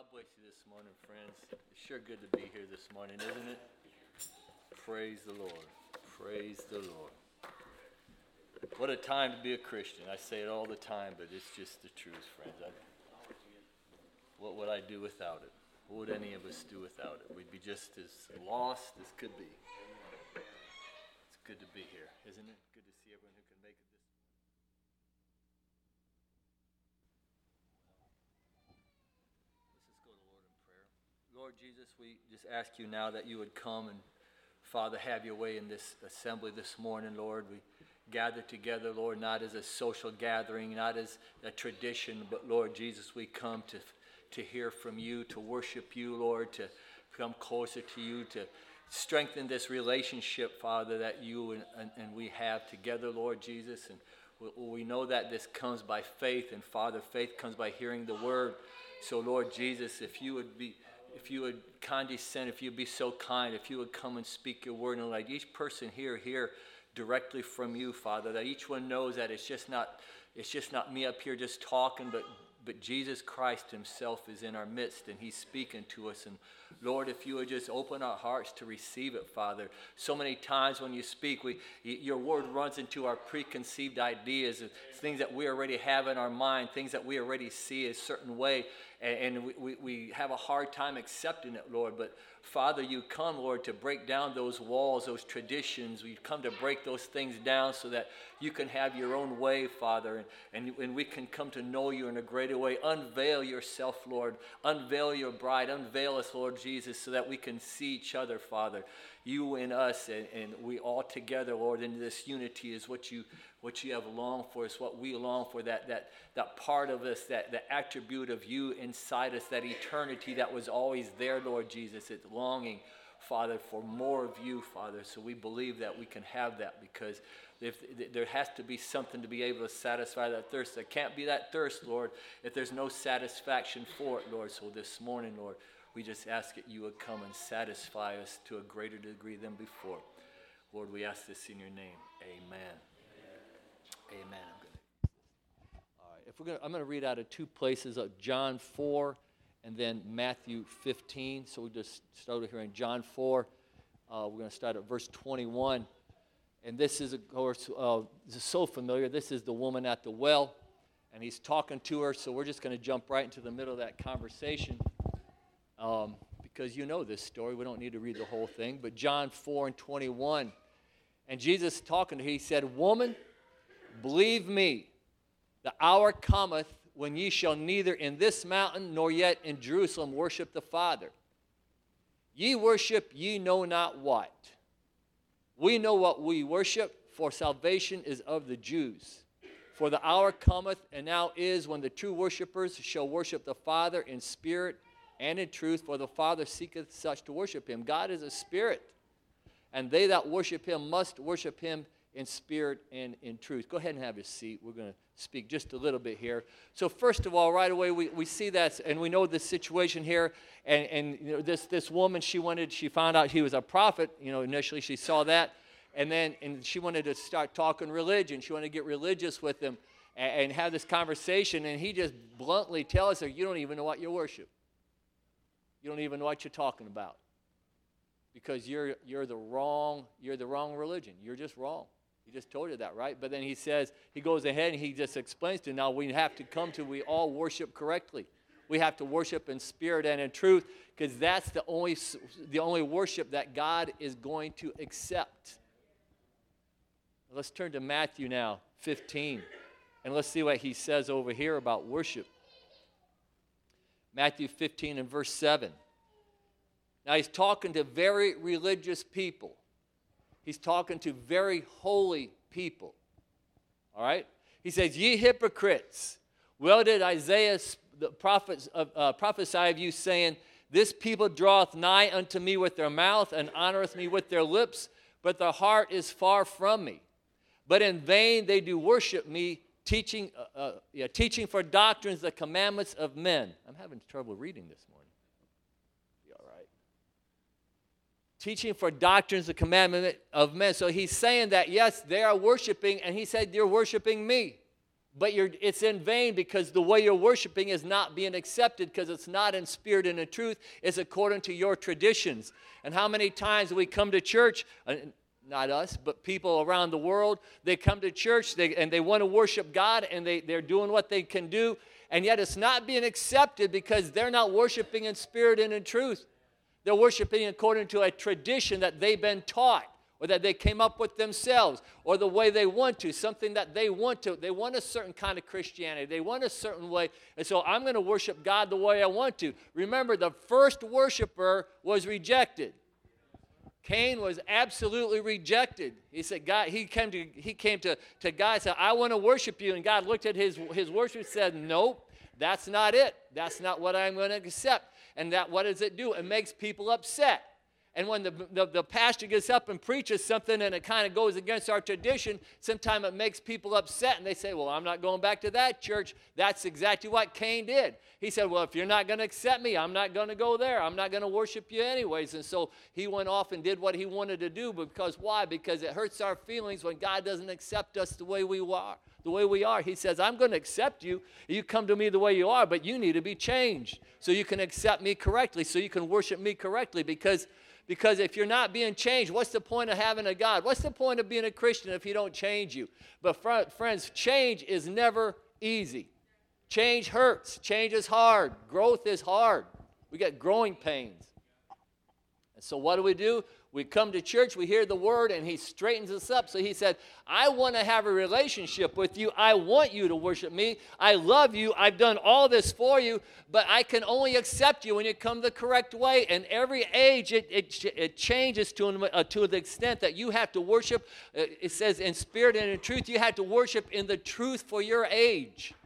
God bless you this morning, friends. It's sure good to be here this morning, isn't it? Praise the Lord. Praise the Lord. What a time to be a Christian. I say it all the time, but it's just the truth, friends. What would I do without it? What would any of us do without it? We'd be just as lost as could be. It's good to be here, isn't it? Good to see everyone who can make it this morning. Let's just go to the Lord in prayer. Lord Jesus, we just ask you now that you would come and, Father, have your way in this assembly this morning, Lord. We gather together, Lord, not as a social gathering, not as a tradition, but, Lord Jesus, we come to hear from you, to worship you, Lord, to come closer to you, to strengthen this relationship, Father, that you and we have together, Lord Jesus. And we know that this comes by faith, and Father, faith comes by hearing the word. So, Lord Jesus, if you would condescend, if you'd be so kind, if you would come and speak your word, and let each person hear directly from you, Father, that each one knows that it's just not me up here just talking, but Jesus Christ himself is in our midst, and he's speaking to us. And Lord, if you would just open our hearts to receive it, Father. So many times when you speak, your word runs into our preconceived ideas, things that we already have in our mind, things that we already see a certain way, and we have a hard time accepting it, Lord. But Father, you come, Lord, to break down those walls, those traditions. We come to break those things down so that you can have your own way, Father, and we can come to know you in a greater way. Unveil yourself, Lord. Unveil your bride. Unveil us, Lord Jesus, so that we can see each other, Father. You and us, and we all together, Lord, in this unity is what you have longed for. It's what we long for, that part of us, the attribute of you inside us, that eternity that was always there, Lord Jesus. It's longing, Father, for more of you, Father. So we believe that we can have that, because if there has to be something to be able to satisfy that thirst. There can't be that thirst, Lord, if there's no satisfaction for it, Lord. So this morning, Lord, we just ask that you would come and satisfy us to a greater degree than before. Lord, we ask this in your name. Amen. Amen. All right. I'm going to read out of two places, John 4 and then Matthew 15. So we just started here in John 4. We're going to start at verse 21. And this is, of course, this is so familiar. This is the woman at the well, and he's talking to her. So we're just going to jump right into the middle of that conversation. Because you know this story. We don't need to read the whole thing. But John 4 and 21. And Jesus talking to her, he said, "Woman, believe me, the hour cometh when ye shall neither in this mountain nor yet in Jerusalem worship the Father. Ye worship ye know not what. We know what we worship, for salvation is of the Jews. For the hour cometh, and now is, when the true worshipers shall worship the Father in spirit and in truth, for the Father seeketh such to worship him." God is a spirit, and they that worship him must worship him in spirit and in truth. Go ahead and have a seat. We're going to speak just a little bit here. So first of all, right away, we see that, and we know the situation here. And you know, this woman, she found out he was a prophet. You know, initially she saw that, and she wanted to start talking religion. She wanted to get religious with him and have this conversation. And he just bluntly tells her, "You don't even know what you worship. You don't even know what you're talking about, because you're the wrong religion. You're just wrong." He just told her that, right? But then he goes ahead and he just explains to her, now we have to we all worship correctly. We have to worship in spirit and in truth, because that's the only worship that God is going to accept. Let's turn to Matthew now, 15, and let's see what he says over here about worship. Matthew 15 and verse 7. Now he's talking to very religious people. He's talking to very holy people. All right? He says, "Ye hypocrites, well did Isaiah the prophet prophesy of you, saying, This people draweth nigh unto me with their mouth, and honoreth me with their lips, but their heart is far from me. But in vain they do worship me, teaching for doctrines the commandments of men." I'm having trouble reading this morning. Be all right. Teaching for doctrines the commandment of men. So he's saying that, yes, they are worshiping, and he said, "You're worshiping me. but it's in vain because the way you're worshiping is not being accepted because it's not in spirit and in truth. It's according to your traditions. And how many times we come to church, not us, but people around the world, they come to church and they want to worship God and they're doing what they can do, and yet it's not being accepted because they're not worshiping in spirit and in truth. They're worshiping according to a tradition that they've been taught, or that they came up with themselves, or the way they want to, something that they want to. They want a certain kind of Christianity. They want a certain way, and so I'm going to worship God the way I want to. Remember, the first worshiper was rejected. Cain was absolutely rejected. He said, God, he came to God and said, I want to worship you. And God looked at his worship and said, nope, that's not it. That's not what I'm going to accept. And what does it do? It makes people upset. And when the pastor gets up and preaches something and it kind of goes against our tradition, sometimes it makes people upset. And they say, well, I'm not going back to that church. That's exactly what Cain did. He said, well, if you're not going to accept me, I'm not going to go there. I'm not going to worship you anyways. And so he went off and did what he wanted to do. Because why? Because it hurts our feelings when God doesn't accept us the way we are. The way we are. He says, I'm going to accept you. You come to me the way you are, but you need to be changed so you can accept me correctly, so you can worship me correctly. Because if you're not being changed, what's the point of having a God? What's the point of being a Christian if he don't change you? But friends, change is never easy. Change hurts. Change is hard. Growth is hard. We get growing pains. And so what do? We come to church, we hear the word, and he straightens us up. So he said, I want to have a relationship with you. I want you to worship me. I love you. I've done all this for you, but I can only accept you when you come the correct way. And every age, it changes to the extent that you have to worship. It says in spirit and in truth, you have to worship in the truth for your age.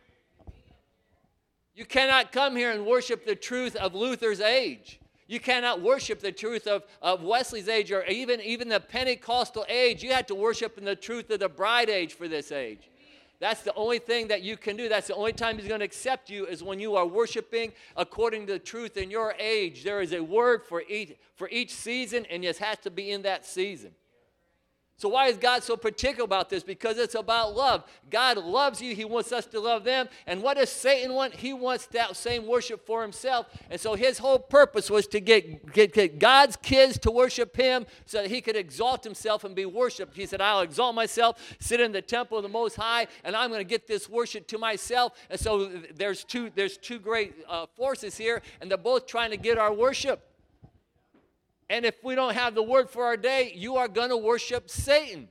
You cannot come here and worship the truth of Luther's age. You cannot worship the truth of Wesley's age or even the Pentecostal age. You have to worship in the truth of the bride age for this age. That's the only thing that you can do. That's the only time he's going to accept you is when you are worshiping according to the truth in your age. There is a word for each season, and it has to be in that season. So why is God so particular about this? Because it's about love. God loves you. He wants us to love them. And what does Satan want? He wants that same worship for himself. And so his whole purpose was to get God's kids to worship him so that he could exalt himself and be worshiped. He said, I'll exalt myself, sit in the temple of the Most High, and I'm going to get this worship to myself. And so there's two great forces here, and they're both trying to get our worship. And if we don't have the word for our day, you are going to worship Satan.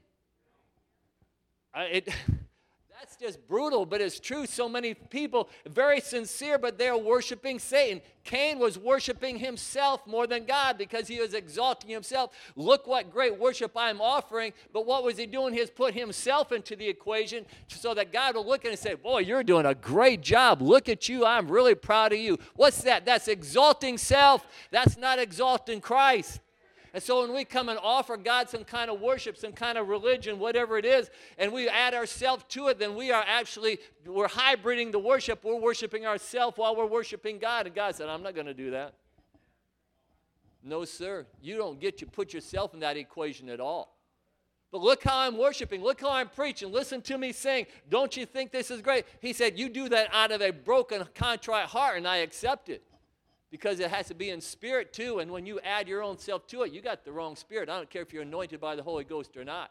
That's just brutal, but it's true. So many people, very sincere, but they're worshiping Satan. Cain was worshiping himself more than God because he was exalting himself. Look what great worship I'm offering. But what was he doing? He has put himself into the equation so that God will look at it and say, boy, you're doing a great job. Look at you. I'm really proud of you. What's that? That's exalting self. That's not exalting Christ. And so when we come and offer God some kind of worship, some kind of religion, whatever it is, and we add ourselves to it, then we're hybriding the worship. We're worshiping ourselves while we're worshiping God. And God said, I'm not going to do that. No, sir. You don't get to put yourself in that equation at all. But look how I'm worshiping. Look how I'm preaching. Listen to me sing. Don't you think this is great? He said, you do that out of a broken, contrite heart, and I accept it. Because it has to be in spirit too, and when you add your own self to it, you got the wrong spirit. I don't care if you're anointed by the Holy Ghost or not.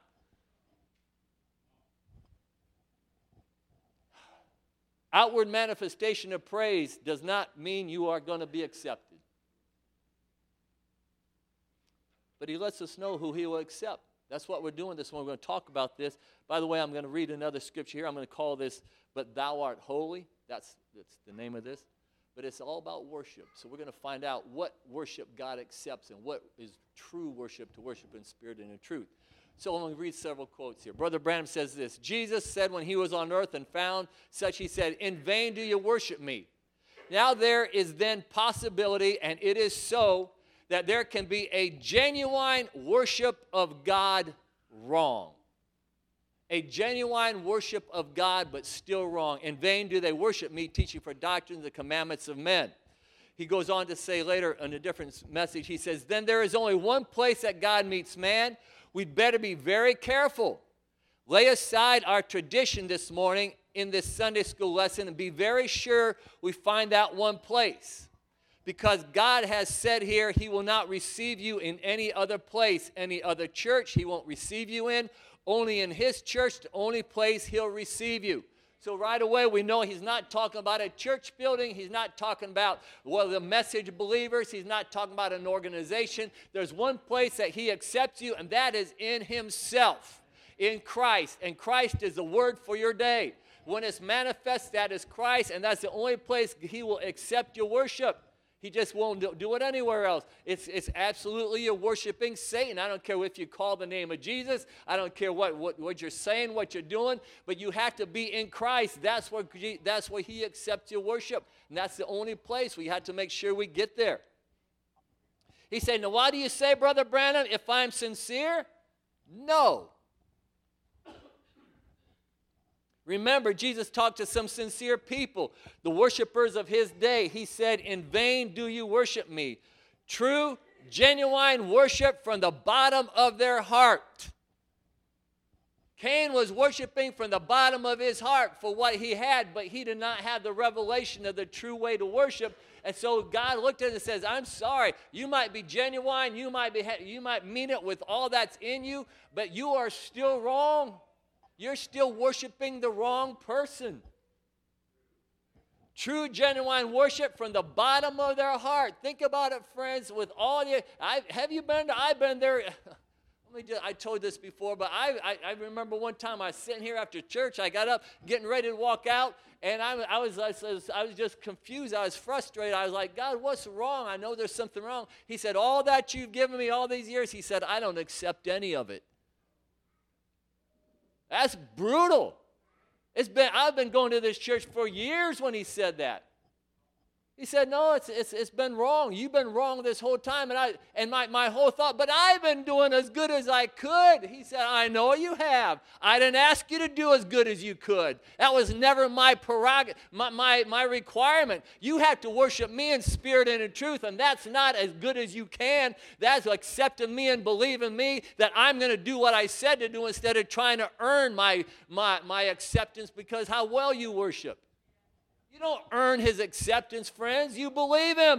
Outward manifestation of praise does not mean you are going to be accepted. But he lets us know who he will accept. That's what we're doing this morning. We're going to talk about this. By the way, I'm going to read another scripture here. I'm going to call this, But Thou Art Holy. That's the name of this. But it's all about worship. So we're going to find out what worship God accepts and what is true worship, to worship in spirit and in truth. So I'm going to read several quotes here. Brother Branham says this: Jesus said when he was on earth and found such, he said, in vain do you worship me. Now there is then possibility, and it is so, that there can be a genuine worship of God wrong. A genuine worship of God, but still wrong. In vain do they worship me, teaching for doctrines the commandments of men. He goes on to say later in a different message, he says, then there is only one place that God meets man. We'd better be very careful. Lay aside our tradition this morning in this Sunday school lesson and be very sure we find that one place. Because God has said here he will not receive you in any other place, any other church he won't receive you in. Only in his church, the only place he'll receive you. So right away we know he's not talking about a church building. He's not talking about, well, the Message believers. He's not talking about an organization. There's one place that he accepts you, and that is in himself, in Christ. And Christ is the word for your day. When it's manifest, that is Christ, and that's the only place he will accept your worship. He just won't do it anywhere else. It's absolutely you're worshiping Satan. I don't care if you call the name of Jesus. I don't care what you're saying, what you're doing. But you have to be in Christ. That's where he accepts your worship. And that's the only place. We have to make sure we get there. He said, now why do you say, Brother Branham, if I'm sincere? No. Remember, Jesus talked to some sincere people, the worshipers of his day. He said, in vain do you worship me. True, genuine worship from the bottom of their heart. Cain was worshiping from the bottom of his heart for what he had, but he did not have the revelation of the true way to worship. And so God looked at it and says, I'm sorry, you might be genuine, you might mean it with all that's in you, but you are still wrong. You're still worshiping the wrong person. True, genuine worship from the bottom of their heart. Think about it, friends, with all you. Have you been there? I've been there. I told this before, but I remember one time I was sitting here after church. I got up, getting ready to walk out, and I was just confused. I was frustrated. I was like, God, what's wrong? I know there's something wrong. He said, all that you've given me all these years, he said, I don't accept any of it. That's brutal. I've been going to this church for years when he said that. He said, no, it's been wrong. You've been wrong this whole time. And my whole thought, but I've been doing as good as I could. He said, I know you have. I didn't ask you to do as good as you could. That was never my prerogative, my requirement. You have to worship me in spirit and in truth, and that's not as good as you can. That's accepting me and believing me that I'm going to do what I said to do instead of trying to earn my acceptance because how well you worship. You don't earn his acceptance, friends. You believe him.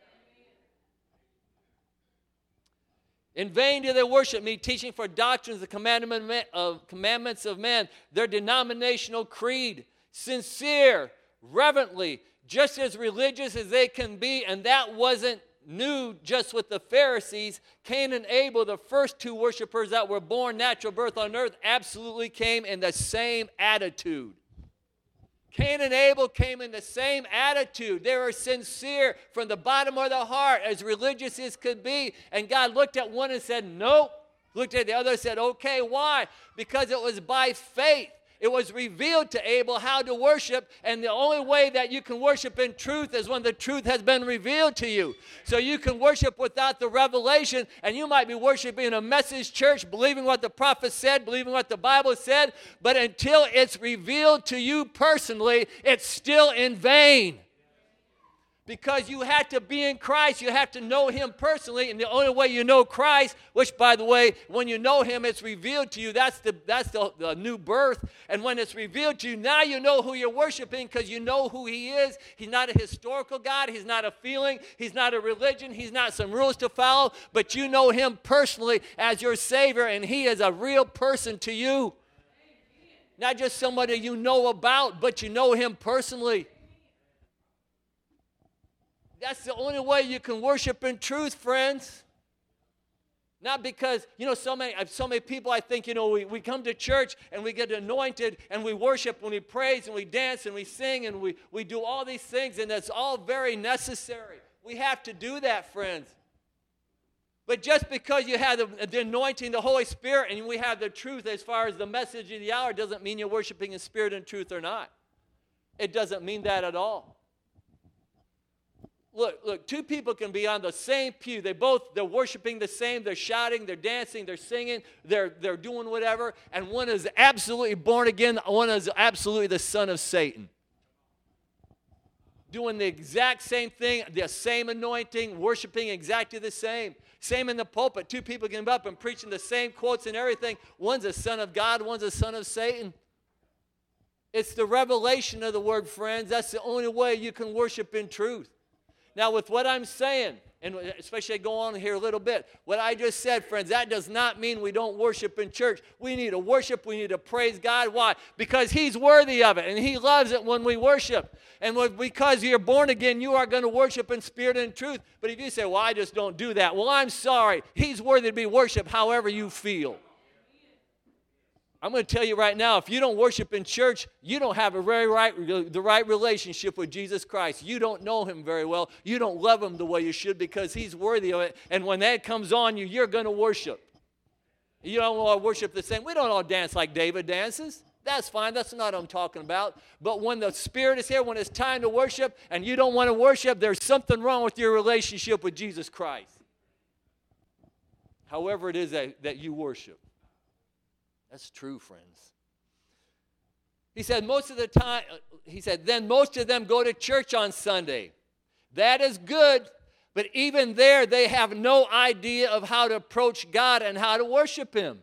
In vain do they worship me, teaching for doctrines the commandments of men, their denominational creed, sincere, reverently, just as religious as they can be, and that wasn't new just with the Pharisees. Cain and Abel, the first two worshipers that were born natural birth on earth, absolutely came in the same attitude. Cain and Abel came in the same attitude. They were sincere from the bottom of their heart, as religious as could be. And God looked at one and said, nope. Looked at the other and said, okay, why? Because it was by faith. It was revealed to Abel how to worship, and the only way that you can worship in truth is when the truth has been revealed to you. So you can worship without the revelation, and you might be worshiping in a message church, believing what the prophet said, believing what the Bible said, but until it's revealed to you personally, it's still in vain. Because you have to be in Christ, you have to know him personally, and the only way you know Christ, which by the way, when you know him, it's revealed to you. That's the new birth. And when it's revealed to you, now you know who you're worshiping because you know who he is. He's not a historical God. He's not a feeling. He's not a religion. He's not some rules to follow. But you know him personally as your Savior, and he is a real person to you. Not just somebody you know about, but you know him personally. That's the only way you can worship in truth, friends. Not because, so many people, I think, we come to church and we get anointed and we worship and we praise and we dance and we sing and we do all these things, and that's all very necessary. We have to do that, friends. But just because you have the anointing, the Holy Spirit, and we have the truth as far as the message of the hour doesn't mean you're worshiping in spirit and truth or not. It doesn't mean that at all. Look, two people can be on the same pew. They're worshiping the same. They're shouting, they're dancing, they're singing, they're doing whatever. And one is absolutely born again. One is absolutely the son of Satan. Doing the exact same thing, the same anointing, worshiping exactly the same. Same in the pulpit. Two people can be up and preaching the same quotes and everything. One's a son of God, one's a son of Satan. It's the revelation of the word, friends. That's the only way you can worship in truth. Now, with what I'm saying, and especially I go on here a little bit, what I just said, friends, that does not mean we don't worship in church. We need to worship. We need to praise God. Why? Because He's worthy of it, and He loves it when we worship. And because you're born again, you are going to worship in spirit and in truth. But if you say, well, I just don't do that, well, I'm sorry. He's worthy to be worshiped however you feel. I'm going to tell you right now, if you don't worship in church, you don't have the right relationship with Jesus Christ. You don't know Him very well. You don't love Him the way you should because He's worthy of it. And when that comes on you, you're going to worship. You don't all worship the same. We don't all dance like David dances. That's fine. That's not what I'm talking about. But when the Spirit is here, when it's time to worship and you don't want to worship, there's something wrong with your relationship with Jesus Christ. However it is that you worship. That's true, friends. He said, then most of them go to church on Sunday. That is good, but even there they have no idea of how to approach God and how to worship Him.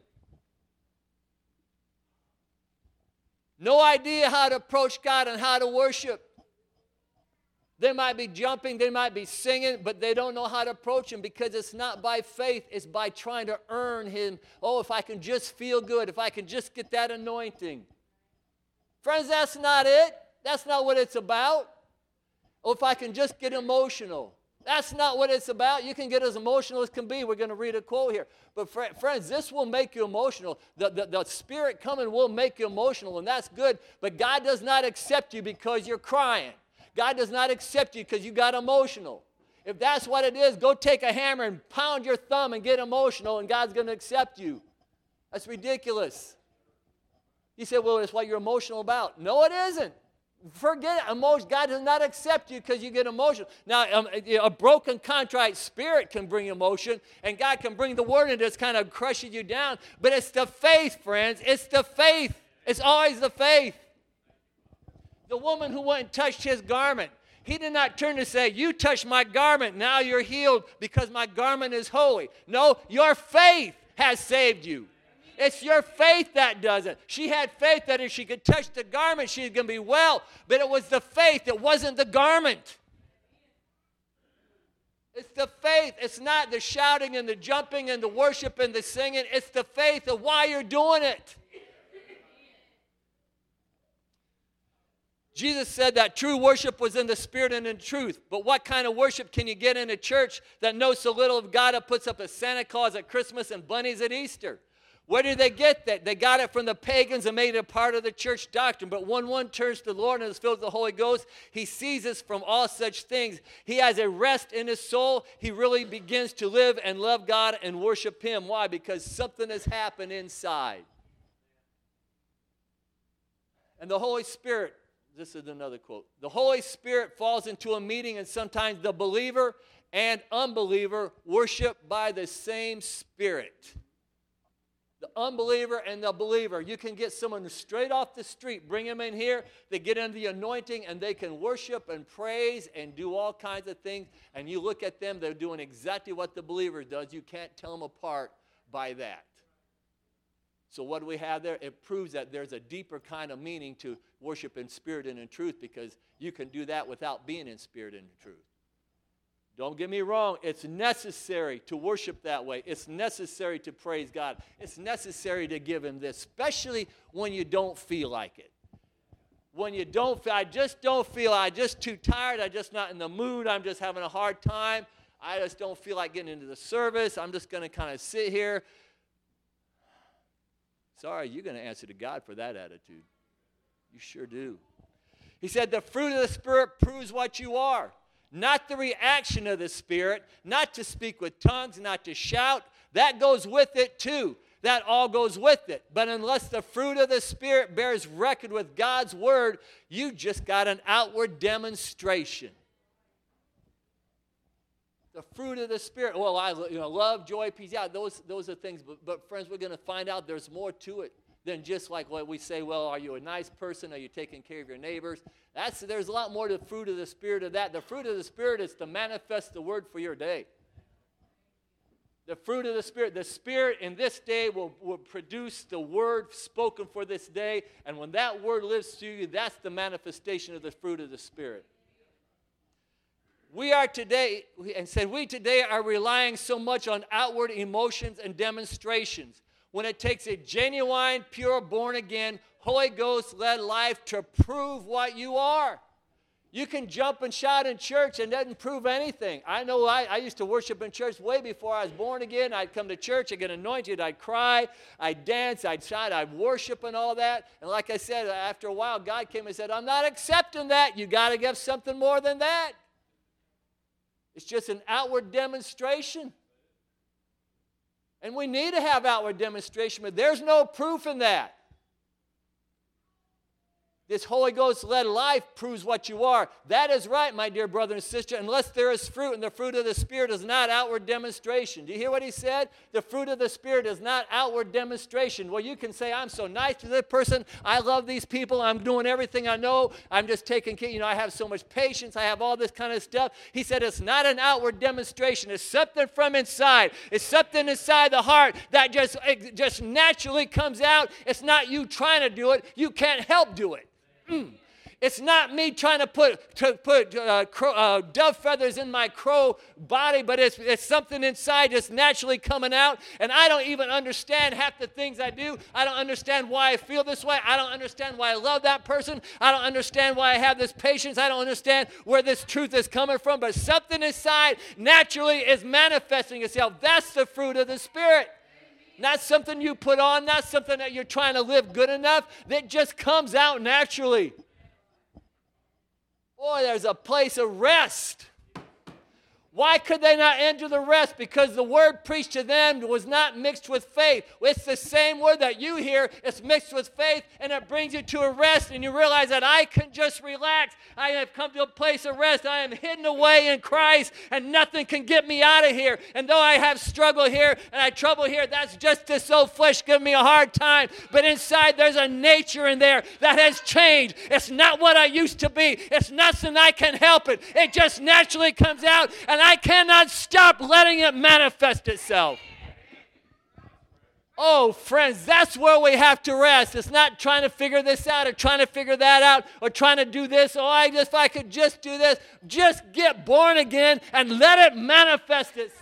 No idea how to approach God and how to worship. They might be jumping, they might be singing, but they don't know how to approach Him because it's not by faith, it's by trying to earn Him. Oh, if I can just feel good, if I can just get that anointing. Friends, that's not it. That's not what it's about. Oh, if I can just get emotional. That's not what it's about. You can get as emotional as can be. We're going to read a quote here. But friends, this will make you emotional. The Spirit coming will make you emotional, and that's good. But God does not accept you because you're crying. God does not accept you because you got emotional. If that's what it is, go take a hammer and pound your thumb and get emotional, and God's going to accept you. That's ridiculous. You say, well, it's what you're emotional about. No, it isn't. Forget it. God does not accept you because you get emotional. Now, a broken, contrite spirit can bring emotion, and God can bring the word and just kind of crushes you down. But it's the faith, friends. It's the faith. It's always the faith. The woman who went and touched His garment, He did not turn to say, you touched my garment, now you're healed because my garment is holy. No, your faith has saved you. It's your faith that does it. She had faith that if she could touch the garment, she was going to be well. But it was the faith. It wasn't the garment. It's the faith. It's not the shouting and the jumping and the worship and the singing. It's the faith of why you're doing it. Jesus said that true worship was in the spirit and in truth. But what kind of worship can you get in a church that knows so little of God, that puts up a Santa Claus at Christmas and bunnies at Easter? Where did they get that? They got it from the pagans and made it a part of the church doctrine. But when one turns to the Lord and is filled with the Holy Ghost, he ceases from all such things. He has a rest in his soul. He really begins to live and love God and worship Him. Why? Because something has happened inside. And the Holy Spirit, this is another quote. The Holy Spirit falls into a meeting, and sometimes the believer and unbeliever worship by the same Spirit. The unbeliever and the believer. You can get someone straight off the street, bring them in here, they get under the anointing, and they can worship and praise and do all kinds of things. And you look at them, they're doing exactly what the believer does. You can't tell them apart by that. So what do we have there? It proves that there's a deeper kind of meaning to worship in spirit and in truth, because you can do that without being in spirit and in truth. Don't get me wrong. It's necessary to worship that way. It's necessary to praise God. It's necessary to give Him this, especially when you don't feel like it. When you don't feel, I just don't feel, I'm just too tired, I'm just not in the mood, I'm just having a hard time, I just don't feel like getting into the service, I'm just going to kind of sit here. Sorry, you're going to answer to God for that attitude. You sure do. He said the fruit of the Spirit proves what you are. Not the reaction of the Spirit, not to speak with tongues, not to shout. That goes with it too. That all goes with it. But unless the fruit of the Spirit bears record with God's Word, you just got an outward demonstration. The fruit of the Spirit. Well, love, joy, peace. Yeah, those are things. But friends, we're going to find out there's more to it than just like what we say, well, are you a nice person? Are you taking care of your neighbors? There's a lot more to the fruit of the Spirit of that. The fruit of the Spirit is to manifest the Word for your day. The fruit of the Spirit in this day will produce the word spoken for this day. And when that word lives through you, that's the manifestation of the fruit of the Spirit. We today are relying so much on outward emotions and demonstrations, when it takes a genuine, pure, born-again, Holy Ghost-led life to prove what you are. You can jump and shout in church and it doesn't prove anything. I know I used to worship in church way before I was born again. I'd come to church, I'd get anointed, I'd cry, I'd dance, I'd shout, I'd worship and all that. And like I said, after a while, God came and said, I'm not accepting that. You got to give something more than that. It's just an outward demonstration. And we need to have outward demonstration, but there's no proof in that. This Holy Ghost-led life proves what you are. That is right, my dear brother and sister, unless there is fruit, and the fruit of the Spirit is not outward demonstration. Do you hear what he said? The fruit of the Spirit is not outward demonstration. Well, you can say, I'm so nice to this person. I love these people. I'm doing everything I know. I'm just taking care. I have so much patience. I have all this kind of stuff. He said it's not an outward demonstration. It's something from inside. It's something inside the heart that just naturally comes out. It's not you trying to do it. You can't help do it. It's not me trying to put dove feathers in my crow body, but it's something inside that's naturally coming out, and I don't even understand half the things I do. I don't understand why I feel this way. I don't understand why I love that person. I don't understand why I have this patience. I don't understand where this truth is coming from, but something inside naturally is manifesting itself. That's the fruit of the Spirit. Not something you put on, not something that you're trying to live good enough. That just comes out naturally. Boy, there's a place of rest. Why could they not enter the rest? Because the word preached to them was not mixed with faith. It's the same word that you hear. It's mixed with faith, and it brings you to a rest, and you realize that I can just relax. I have come to a place of rest. I am hidden away in Christ, and nothing can get me out of here. And though I have struggle here and I trouble here, that's just this old flesh giving me a hard time. But inside there's a nature in there that has changed. It's not what I used to be. It's nothing I can help it. It just naturally comes out, and I cannot stop letting it manifest itself. Oh, friends, that's where we have to rest. It's not trying to figure this out or trying to figure that out or trying to do this. If I could just do this. Just get born again and let it manifest itself.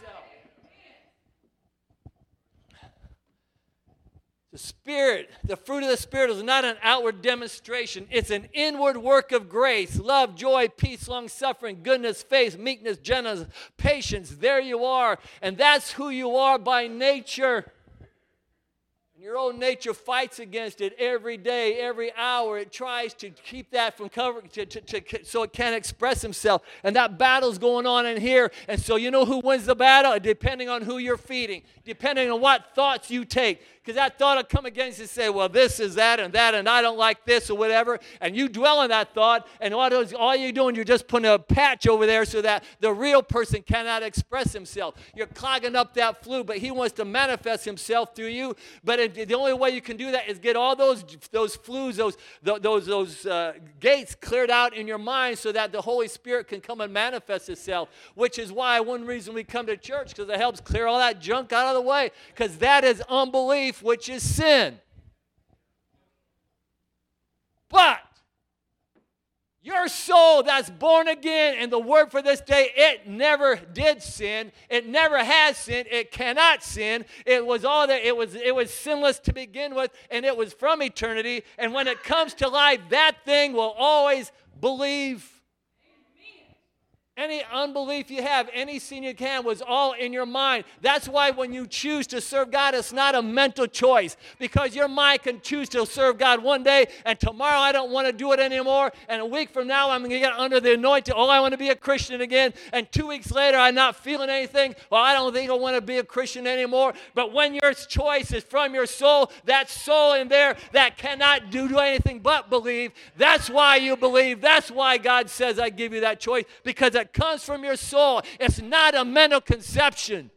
The Spirit, the fruit of the Spirit is not an outward demonstration. It's an inward work of grace. Love, joy, peace, long-suffering, goodness, faith, meekness, gentleness, patience. There you are. And that's who you are by nature. And your own nature fights against it every day, every hour. It tries to keep that from covering, so it can't express himself. And that battle's going on in here. And so you know who wins the battle? Depending on who you're feeding. Depending on what thoughts you take. Because that thought will come against you and say, well, this is that, and I don't like this or whatever. And you dwell on that thought, and all you're doing, you're just putting a patch over there so that the real person cannot express himself. You're clogging up that flue, but he wants to manifest himself through you. But the only way you can do that is get all those flues, those gates cleared out in your mind so that the Holy Spirit can come and manifest itself, which is why one reason we come to church, because it helps clear all that junk out of the way, because that is unbelief, which is sin. But your soul that's born again, and the word for this day, it never did sin. It never has sinned. It cannot sin. It was all that it was sinless to begin with, and it was from eternity. And when it comes to life, that thing will always believe. Any unbelief you have, any sin you can, was all in your mind. That's why when you choose to serve God, it's not a mental choice. Because your mind can choose to serve God one day, and tomorrow I don't want to do it anymore. And a week from now, I'm going to get under the anointing. Oh, I want to be a Christian again. And 2 weeks later, I'm not feeling anything. Well, I don't think I want to be a Christian anymore. But when your choice is from your soul, that soul in there that cannot do anything but believe, that's why you believe. That's why God says, I give you that choice. Because it comes from your soul. It's not a mental conception.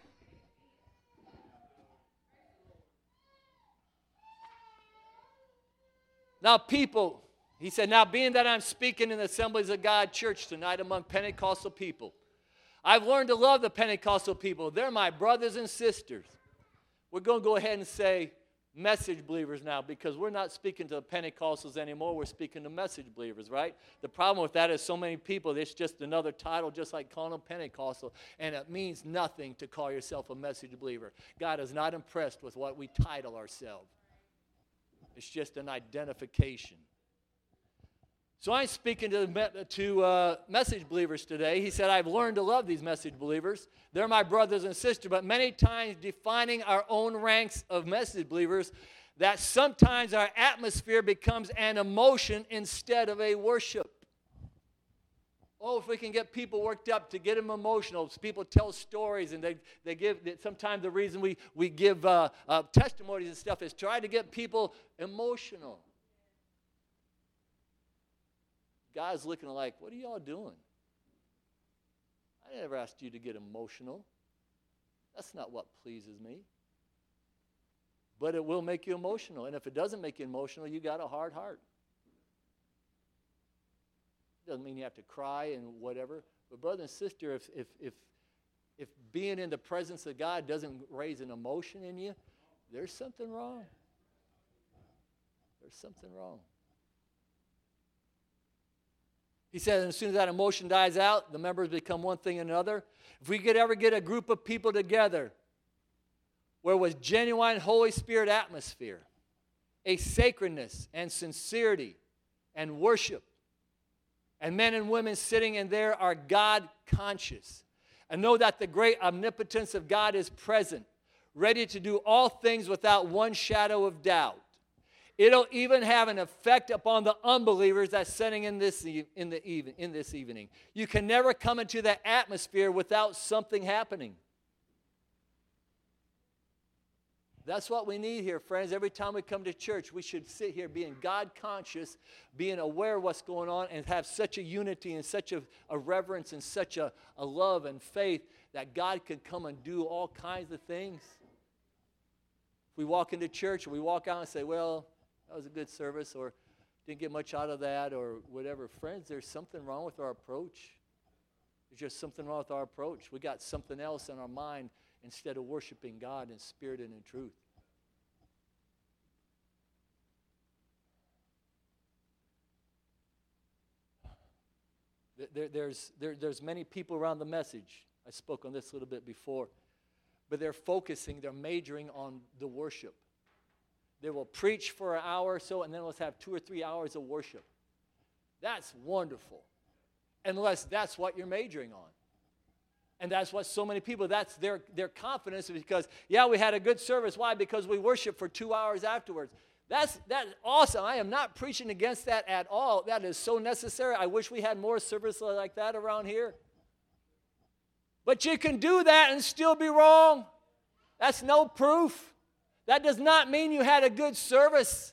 Now people, he said, now being that I'm speaking in the Assemblies of God church tonight among Pentecostal people, I've learned to love the Pentecostal people. They're my brothers and sisters. We're going to go ahead and say message believers now, because we're not speaking to the Pentecostals anymore. We're speaking to message believers, right? The problem with that is so many people, it's just another title, just like calling them Pentecostal, and it means nothing to call yourself a message believer. God is not impressed with what we title ourselves. It's just an identification. So I'm speaking to message believers today. He said, I've learned to love these message believers. They're my brothers and sisters, but many times defining our own ranks of message believers, that sometimes our atmosphere becomes an emotion instead of a worship. Oh, if we can get people worked up, to get them emotional. People tell stories, and they give, sometimes the reason we give testimonies and stuff is try to get people emotional. God's looking like, what are y'all doing? I never asked you to get emotional. That's not what pleases me. But it will make you emotional. And if it doesn't make you emotional, you got a hard heart. Doesn't mean you have to cry and whatever. But brother and sister, if being in the presence of God doesn't raise an emotion in you, there's something wrong. There's something wrong. He said, as soon as that emotion dies out, the members become one thing and another. If we could ever get a group of people together where it was genuine Holy Spirit atmosphere, a sacredness and sincerity and worship, and men and women sitting in there are God conscious, and know that the great omnipotence of God is present, ready to do all things without one shadow of doubt. It'll even have an effect upon the unbelievers that's sitting in this evening. You can never come into that atmosphere without something happening. That's what we need here, friends. Every time we come to church, we should sit here being God conscious, being aware of what's going on, and have such a unity and such a reverence and such a love and faith that God can come and do all kinds of things. If we walk into church and we walk out and say, well, that was a good service, or didn't get much out of that, or whatever. Friends, there's something wrong with our approach. There's just something wrong with our approach. We got something else in our mind instead of worshiping God in spirit and in truth. There's many people around the message. I spoke on this a little bit before. But they're majoring on the worship. They will preach for an hour or so, and then let's have 2 or 3 hours of worship. That's wonderful. Unless that's what you're majoring on. And that's what so many people, that's their confidence, because, yeah, we had a good service. Why? Because we worshiped for 2 hours afterwards. That's awesome. I am not preaching against that at all. That is so necessary. I wish we had more services like that around here. But you can do that and still be wrong. That's no proof. That does not mean you had a good service.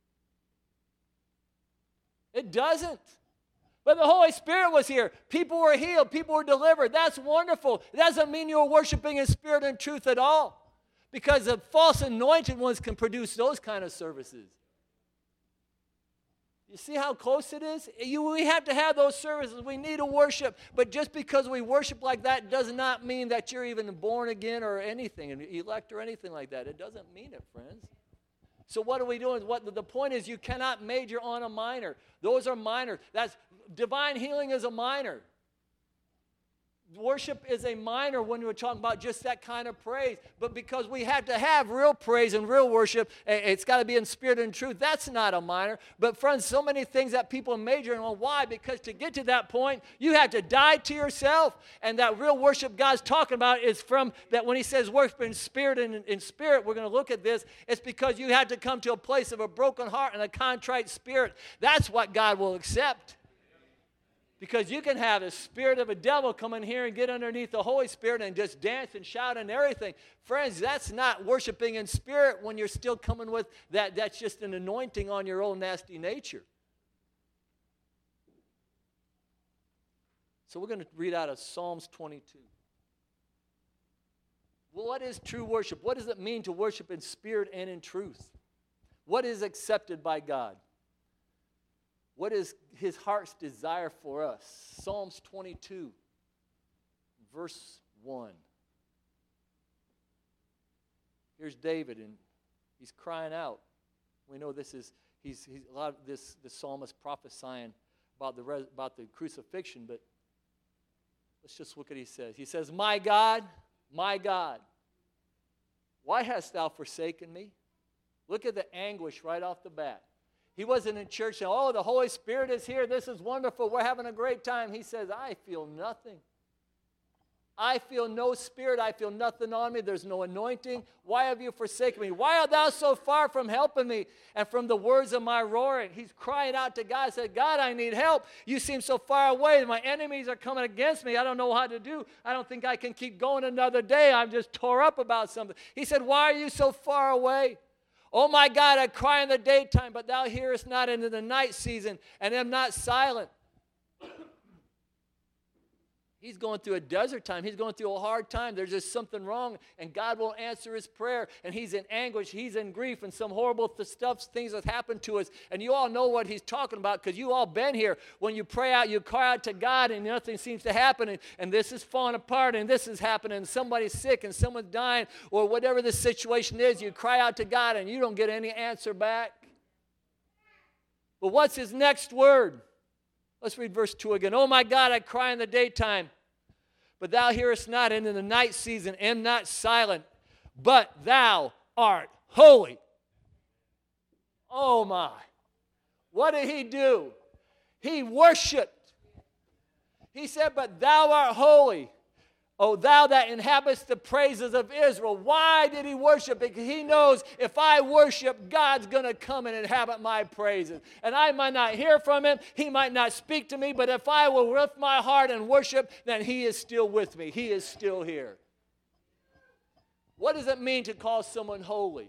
It doesn't. But the Holy Spirit was here. People were healed. People were delivered. That's wonderful. It doesn't mean you were worshiping in spirit and truth at all. Because the false anointed ones can produce those kind of services. You see how close it is? We have to have those services. We need to worship. But just because we worship like that does not mean that you're even born again or anything, an elect or anything like that. It doesn't mean it, friends. So what are we doing? The point is, you cannot major on a minor. Those are minor. That's divine healing is a minor. Worship is a minor when we're talking about just that kind of praise. But because we have to have real praise and real worship, it's got to be in spirit and truth. That's not a minor. But friends, so many things that people major on. Why? Because to get to that point, you have to die to yourself. And that real worship God's talking about is from that when he says worship in spirit and in spirit, we're going to look at this. It's because you have to come to a place of a broken heart and a contrite spirit. That's what God will accept. Because you can have the spirit of a devil come in here and get underneath the Holy Spirit and just dance and shout and everything. Friends, that's not worshiping in spirit when you're still coming with that. That's just an anointing on your own nasty nature. So we're going to read out of Psalms 22. Well, what is true worship? What does it mean to worship in spirit and in truth? What is accepted by God? What is his heart's desire for us? Psalms 22, verse 1. Here's David, and he's crying out. We know this is he's a lot of this psalmist prophesying about the crucifixion, but let's just look at what he says. He says, my God, why hast thou forsaken me? Look at the anguish right off the bat. He wasn't in church saying, oh, the Holy Spirit is here. This is wonderful. We're having a great time. He says, I feel nothing. I feel no spirit. I feel nothing on me. There's no anointing. Why have you forsaken me? Why art thou so far from helping me and from the words of my roaring? He's crying out to God. He said, God, I need help. You seem so far away. My enemies are coming against me. I don't know how to do. I don't think I can keep going another day. I'm just tore up about something. He said, why are you so far away? Oh my God, I cry in the daytime, but thou hearest not into the night season, and am not silent. He's going through a desert time. He's going through a hard time. There's just something wrong, and God won't answer his prayer, and he's in anguish. He's in grief, and some horrible things have happened to us, and you all know what he's talking about because you all been here. When you pray out, you cry out to God, and nothing seems to happen, and this is falling apart, and this is happening, and somebody's sick, and someone's dying, or whatever the situation is, you cry out to God, and you don't get any answer back. But what's his next word? Let's read verse 2 again. Oh my God, I cry in the daytime, but thou hearest not, and in the night season am not silent, but thou art holy. Oh my. What did he do? He worshiped. He said, but thou art holy, O thou that inhabitest the praises of Israel. Why did he worship? Because he knows if I worship, God's going to come and inhabit my praises. And I might not hear from him. He might not speak to me. But if I will lift my heart and worship, then he is still with me. He is still here. What does it mean to call someone holy?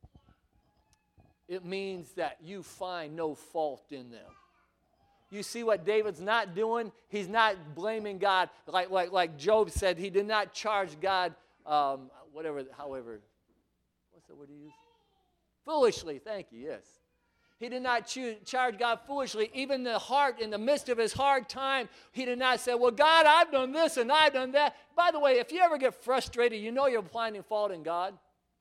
It means that you find no fault in them. You see what David's not doing? He's not blaming God. Like Job said, he did not charge God, however, what's the word he used? Foolishly, thank you, yes. He did not charge God foolishly. Even in the midst of his hard time, he did not say, well, God, I've done this and I've done that. By the way, if you ever get frustrated, you know you're finding fault in God.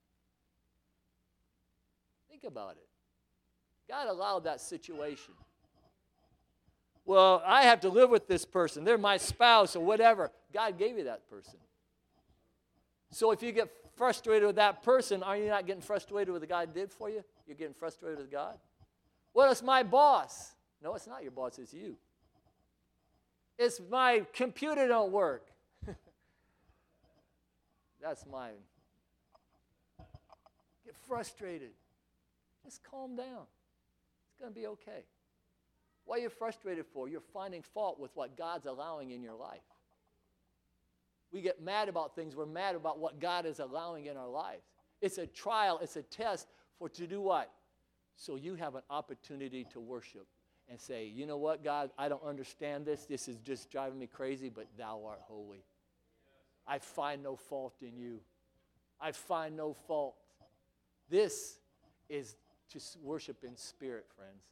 Think about it. God allowed that situation. Well, I have to live with this person. They're my spouse or whatever. God gave you that person. So if you get frustrated with that person, are you not getting frustrated with what God did for you? You're getting frustrated with God? Well, it's my boss. No, it's not your boss. It's you. It's my computer don't work. That's mine. Get frustrated. Just calm down. It's going to be okay. What are you frustrated for? You're finding fault with what God's allowing in your life. We get mad about things. We're mad about what God is allowing in our lives. It's a trial. It's a test to do what? So you have an opportunity to worship and say, you know what, God, I don't understand this. This is just driving me crazy, but thou art holy. I find no fault in you. I find no fault. This is to worship in spirit, friends.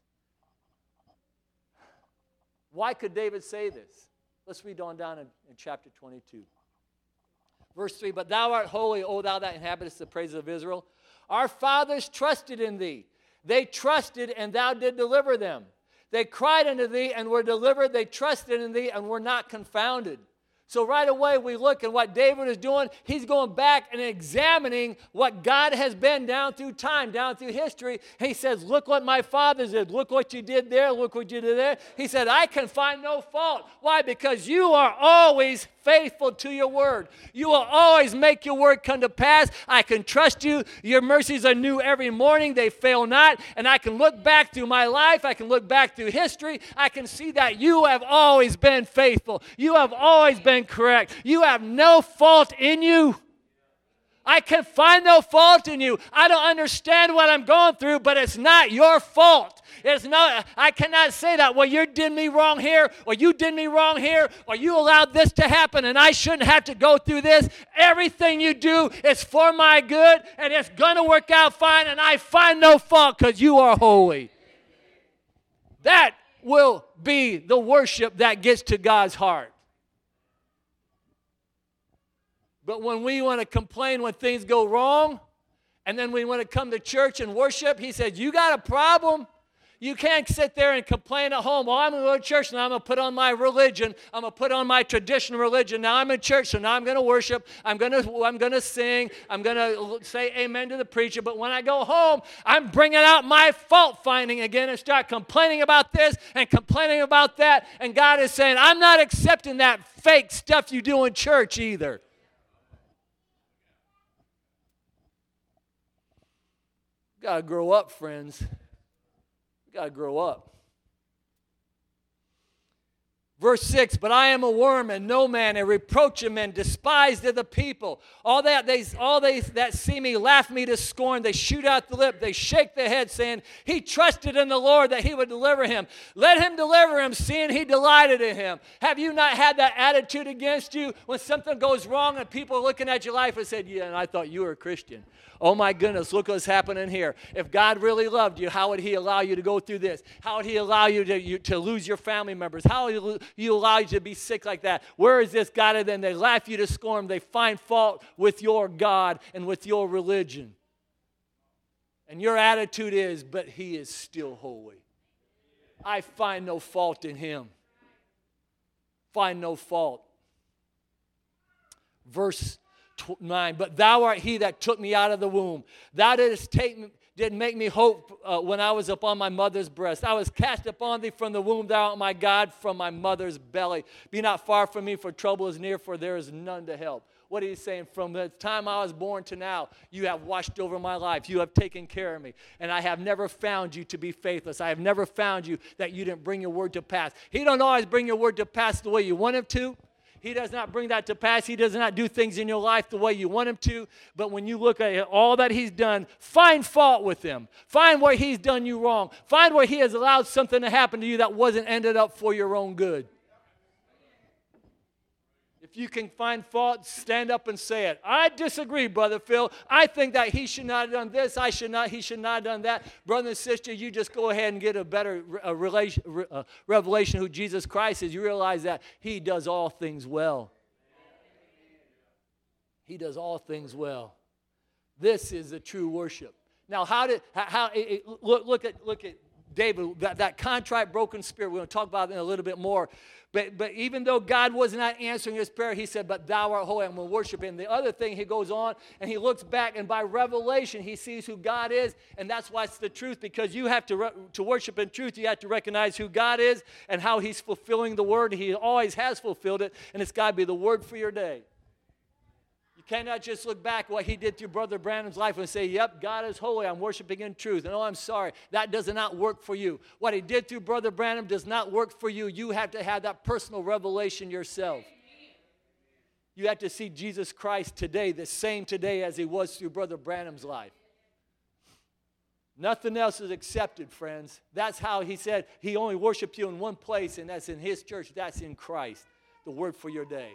Why could David say this? Let's read on down in chapter 22. Verse 3, but thou art holy, O thou that inhabitest the praises of Israel. Our fathers trusted in thee. They trusted, and thou did deliver them. They cried unto thee, and were delivered. They trusted in thee, and were not confounded. So right away we look at what David is doing. He's going back and examining what God has been down through time, down through history. He says, look what my fathers did. Look what you did there. Look what you did there. He said, I can find no fault. Why? Because you are always faithful to your word. You will always make your word come to pass. I can trust you. Your mercies are new every morning. They fail not. And I can look back through my life. I can look back through history. I can see that you have always been faithful. You have always been correct. You have no fault in you. I can find no fault in you. I don't understand what I'm going through, but it's not your fault. It's not. I cannot say that, well, you did me wrong here, or you did me wrong here, or you allowed this to happen, and I shouldn't have to go through this. Everything you do is for my good, and it's going to work out fine, and I find no fault because you are holy. That will be the worship that gets to God's heart. But when we want to complain when things go wrong, and then we want to come to church and worship, he said, you got a problem? You can't sit there and complain at home. I'm going to go to church, and I'm going to put on my religion. I'm going to put on my traditional religion. Now I'm in church, so now I'm going to worship. I'm going to sing. I'm going to say amen to the preacher. But when I go home, I'm bringing out my fault finding again and start complaining about this and complaining about that. And God is saying, I'm not accepting that fake stuff you do in church either. You got to grow up, friends. You got to grow up. Verse 6, but I am a worm and no man, a reproach of men, despised of the people. All they that see me laugh me to scorn. They shoot out the lip. They shake their head, saying, he trusted in the Lord that he would deliver him. Let him deliver him, seeing he delighted in him. Have you not had that attitude against you when something goes wrong and people are looking at your life and said, yeah, and I thought you were a Christian. Oh my goodness, look what's happening here. If God really loved you, how would he allow you to go through this? How would he allow you to lose your family members? How would he allow you to be sick like that? Where is this God? And then they laugh you to scorn. They find fault with your God and with your religion. And your attitude is, but he is still holy. I find no fault in him. Find no fault. Verse 9, but thou art he that took me out of the womb. Thou did make me hope when I was upon my mother's breast. I was cast upon thee from the womb, thou art my God, from my mother's belly. Be not far from me, for trouble is near, for there is none to help. What are you saying? From the time I was born to now, you have watched over my life. You have taken care of me. And I have never found you to be faithless. I have never found you that you didn't bring your word to pass. He don't always bring your word to pass the way you want him to. He does not bring that to pass. He does not do things in your life the way you want him to. But when you look at all that he's done, find fault with him. Find where he's done you wrong. Find where he has allowed something to happen to you that wasn't ended up for your own good. If you can find fault, stand up and say it. I disagree, Brother Phil. I think that he should not have done this. He should not have done that. Brother and sister, you just go ahead and get a better revelation who Jesus Christ is. You realize that he does all things well. He does all things well. This is the true worship. Now, look at David, that contrite, broken spirit. We're going to talk about it in a little bit more. But even though God was not answering his prayer, he said, but thou art holy, I'm going to worship him. The other thing, he goes on and he looks back, and by revelation, he sees who God is, and that's why it's the truth, because you have to worship in truth. You have to recognize who God is and how he's fulfilling the word. He always has fulfilled it, and it's got to be the word for your day. You cannot just look back at what he did through Brother Branham's life and say, yep, God is holy, I'm worshiping in truth. And oh, I'm sorry, that does not work for you. What he did through Brother Branham does not work for you. You have to have that personal revelation yourself. You have to see Jesus Christ today, the same today as he was through Brother Branham's life. Nothing else is accepted, friends. That's how he said he only worshiped you in one place, and that's in his church. That's in Christ, the word for your day.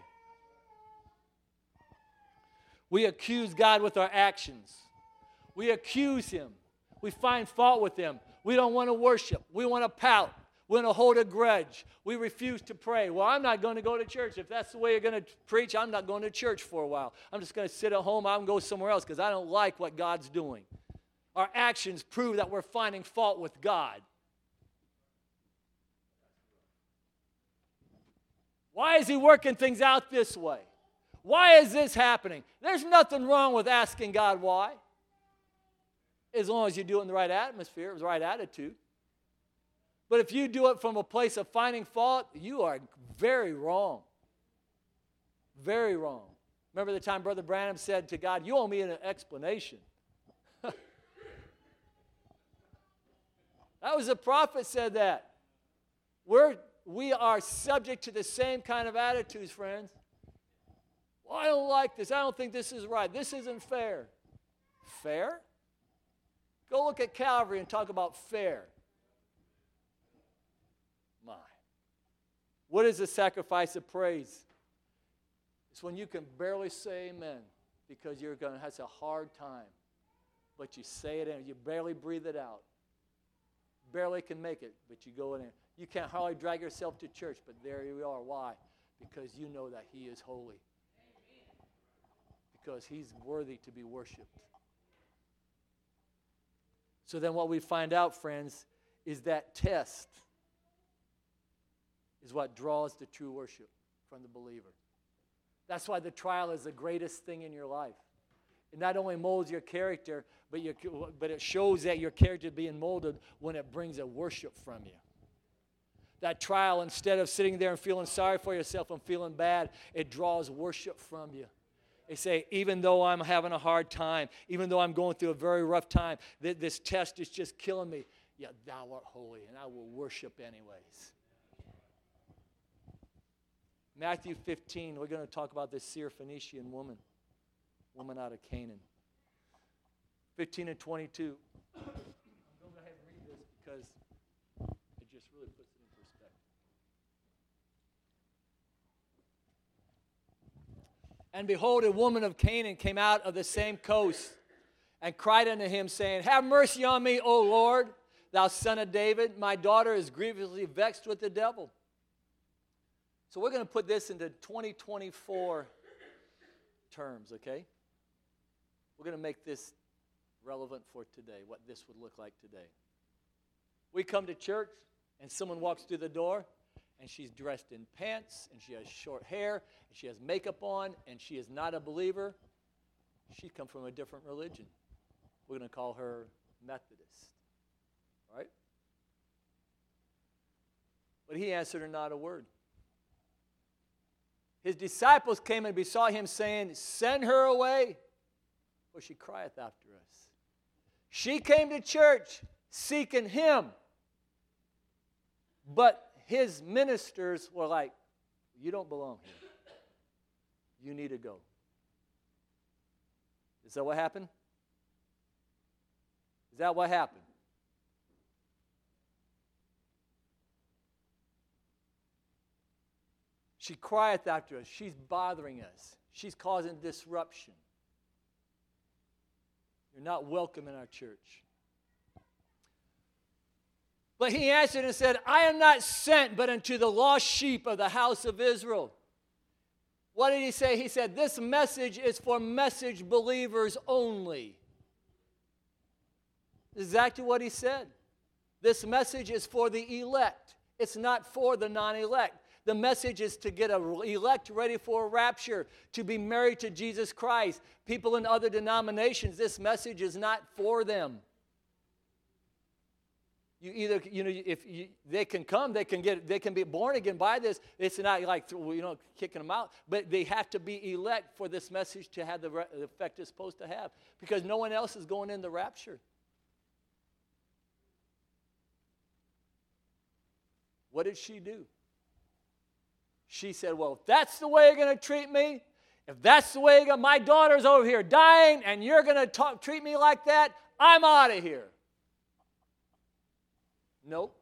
We accuse God with our actions. We accuse him. We find fault with him. We don't want to worship. We want to pout. We want to hold a grudge. We refuse to pray. Well, I'm not going to go to church. If that's the way you're going to preach, I'm not going to church for a while. I'm just going to sit at home. I'm going to go somewhere else because I don't like what God's doing. Our actions prove that we're finding fault with God. Why is he working things out this way? Why is this happening? There's nothing wrong with asking God why, as long as you do it in the right atmosphere, the right attitude. But if you do it from a place of finding fault, you are very wrong. Very wrong. Remember the time Brother Branham said to God, you owe me an explanation. That was the prophet said that. We are subject to the same kind of attitudes, friends. Well, I don't like this. I don't think this is right. This isn't fair. Fair? Go look at Calvary and talk about fair. My. What is the sacrifice of praise? It's when you can barely say amen because you're going to have a hard time. But you say it and you barely breathe it out. Barely can make it, but you go in there. You can't hardly drag yourself to church, but there you are. Why? Because you know that he is holy. because he's worthy to be worshiped. So then what we find out, friends, is that test is what draws the true worship from the believer. That's why the trial is the greatest thing in your life. It not only molds your character, but it shows that your character is being molded when it brings a worship from you. That trial, instead of sitting there and feeling sorry for yourself and feeling bad, it draws worship from you. They say, even though I'm having a hard time, even though I'm going through a very rough time, this test is just killing me, yet thou art holy, and I will worship anyways. Matthew 15, we're going to talk about this Syrophoenician woman out of Canaan. 15 and 22. I'm going to go ahead and read this because it just really puts it in perspective. And behold, a woman of Canaan came out of the same coast and cried unto him, saying, Have mercy on me, O Lord, thou son of David. My daughter is grievously vexed with the devil. So we're going to put this into 2024 terms, okay? We're going to make this relevant for today, what this would look like today. We come to church, and someone walks through the door, and she's dressed in pants, and she has short hair, and she has makeup on, and she is not a believer. She comes from a different religion. We're going to call her Methodist, right? But he answered her not a word. His disciples came and besought him, saying, Send her away, for she crieth after us. She came to church seeking him, but his ministers were like, You don't belong here. You need to go. Is that what happened? Is that what happened? She crieth after us. She's bothering us. She's causing disruption. You're not welcome in our church. But he answered and said, I am not sent but unto the lost sheep of the house of Israel. What did he say? He said, this message is for message believers only. Exactly what he said. This message is for the elect. It's not for the non-elect. The message is to get an elect ready for a rapture, to be married to Jesus Christ. People in other denominations, this message is not for them. They can come, they can be born again by this. It's not like kicking them out, but they have to be elect for this message to have the effect it's supposed to have, because no one else is going in the rapture. What did she do? She said, well, if that's the way you're going to treat me, if that's the way my daughter's over here dying and you're going to treat me like that, I'm out of here. Nope.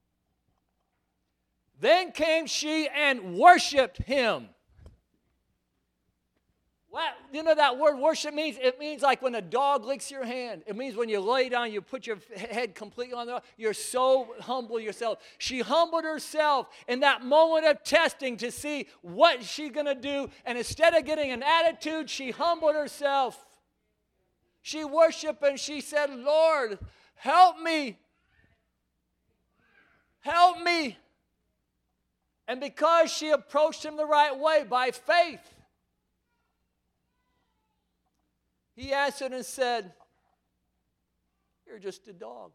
Then came she and worshiped him. What? You know that word worship means? It means like when a dog licks your hand. It means when you lay down, you put your head completely on the ground. You're so humble yourself. She humbled herself in that moment of testing to see what she's going to do. And instead of getting an attitude, she humbled herself. She worshiped and she said, Lord, help me. Help me. And because she approached him the right way, by faith, he answered and said, you're just a dog.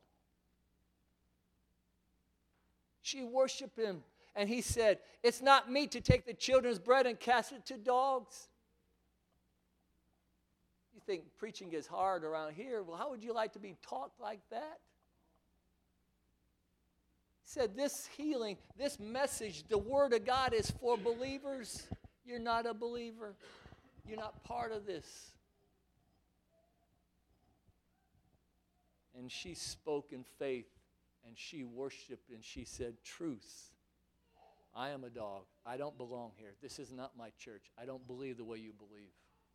She worshiped him. And he said, it's not meet to take the children's bread and cast it to dogs. You think preaching is hard around here. Well, how would you like to be taught like that? He said, this healing, this message, the Word of God is for believers. You're not a believer. You're not part of this. And she spoke in faith, and she worshiped, and she said, truth. I am a dog. I don't belong here. This is not my church. I don't believe the way you believe.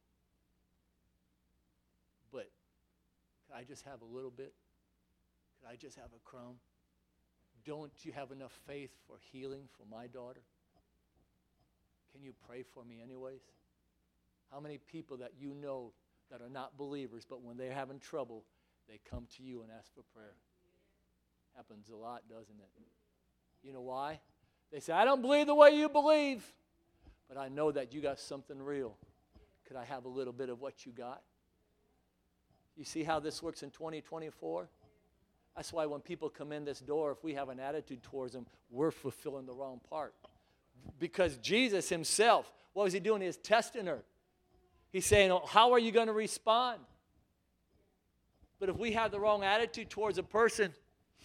But could I just have a little bit? Could I just have a crumb? Don't you have enough faith for healing for my daughter? Can you pray for me anyways? How many people that you know that are not believers, but when they're having trouble, they come to you and ask for prayer? Happens a lot, doesn't it? You know why? They say, I don't believe the way you believe, but I know that you got something real. Could I have a little bit of what you got? You see how this works in 2024? That's why when people come in this door, if we have an attitude towards them, we're fulfilling the wrong part. Because Jesus himself, what was he doing? He was testing her. He's saying, oh, how are you going to respond? But if we have the wrong attitude towards a person,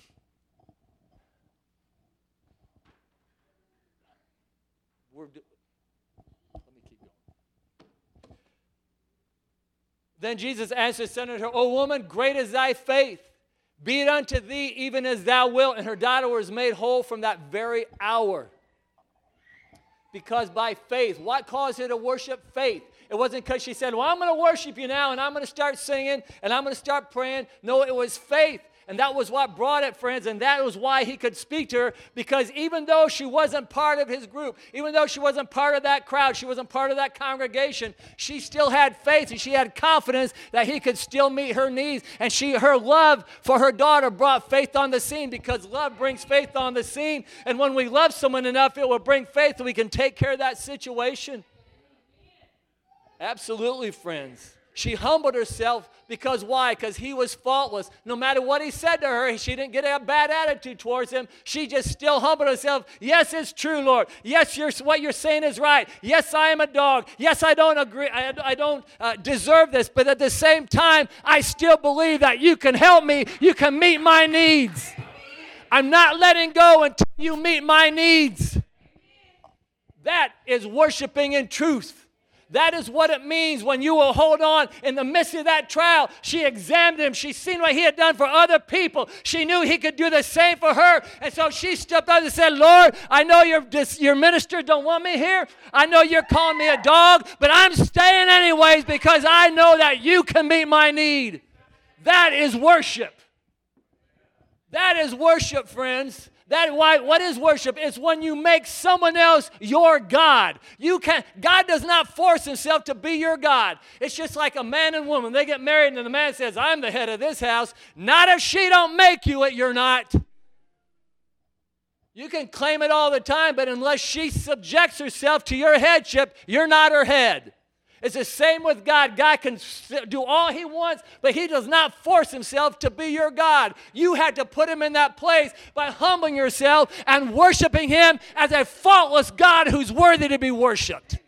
let me keep going. Then Jesus answered, said unto her, O woman, great is thy faith. Be it unto thee even as thou wilt. And her daughter was made whole from that very hour. Because by faith, what caused her to worship? Faith. It wasn't because she said, well, I'm going to worship you now, and I'm going to start singing, and I'm going to start praying. No, it was faith. And that was what brought it, friends, and that was why he could speak to her, because even though she wasn't part of his group, even though she wasn't part of that crowd, she wasn't part of that congregation, she still had faith, and she had confidence that he could still meet her needs. And her love for her daughter brought faith on the scene, because love brings faith on the scene. And when we love someone enough, it will bring faith, and we can take care of that situation. Absolutely, friends. She humbled herself because why? Because he was faultless. No matter what he said to her, she didn't get a bad attitude towards him. She just still humbled herself. Yes, it's true, Lord. Yes, what you're saying is right. Yes, I am a dog. Yes, I don't agree. I don't deserve this. But at the same time, I still believe that you can help me. You can meet my needs. I'm not letting go until you meet my needs. That is worshiping in truth. That is what it means when you will hold on in the midst of that trial. She examined him. She seen what he had done for other people. She knew he could do the same for her. And so she stepped up and said, Lord, I know your minister don't want me here. I know you're calling me a dog, but I'm staying anyways because I know that you can meet my need. That is worship. That is worship, friends. What is worship? It's when you make someone else your God. God does not force himself to be your God. It's just like a man and woman. They get married and the man says, I'm the head of this house. Not if she don't make you it, you're not. You can claim it all the time, but unless she subjects herself to your headship, you're not her head. It's the same with God. God can do all he wants, but he does not force himself to be your God. You had to put him in that place by humbling yourself and worshiping him as a faultless God who's worthy to be worshiped.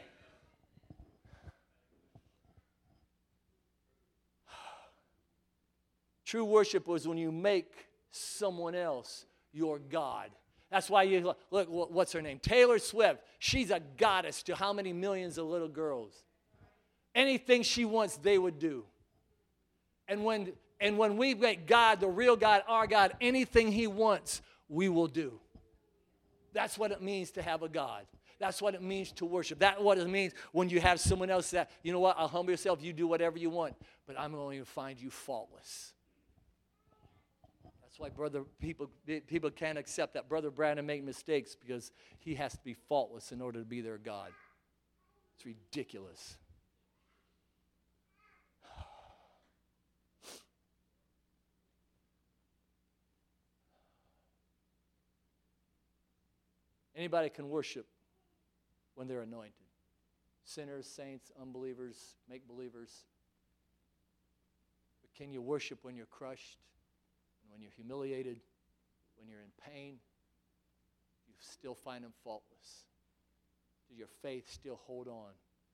True worship was when you make someone else your God. That's why you look, what's her name? Taylor Swift. She's a goddess to how many millions of little girls? Anything she wants, they would do. And when we make God, the real God, our God, anything he wants, we will do. That's what it means to have a God. That's what it means to worship. That's what it means when you have someone else that, you know what, I'll humble yourself, you do whatever you want, but I'm going to find you faultless. That's why people can't accept that Brother Brandon made mistakes, because he has to be faultless in order to be their God. It's ridiculous. Anybody can worship when they're anointed. Sinners, saints, unbelievers, make-believers. But can you worship when you're crushed? When you're humiliated, when you're in pain, you still find him faultless? Does your faith still hold on?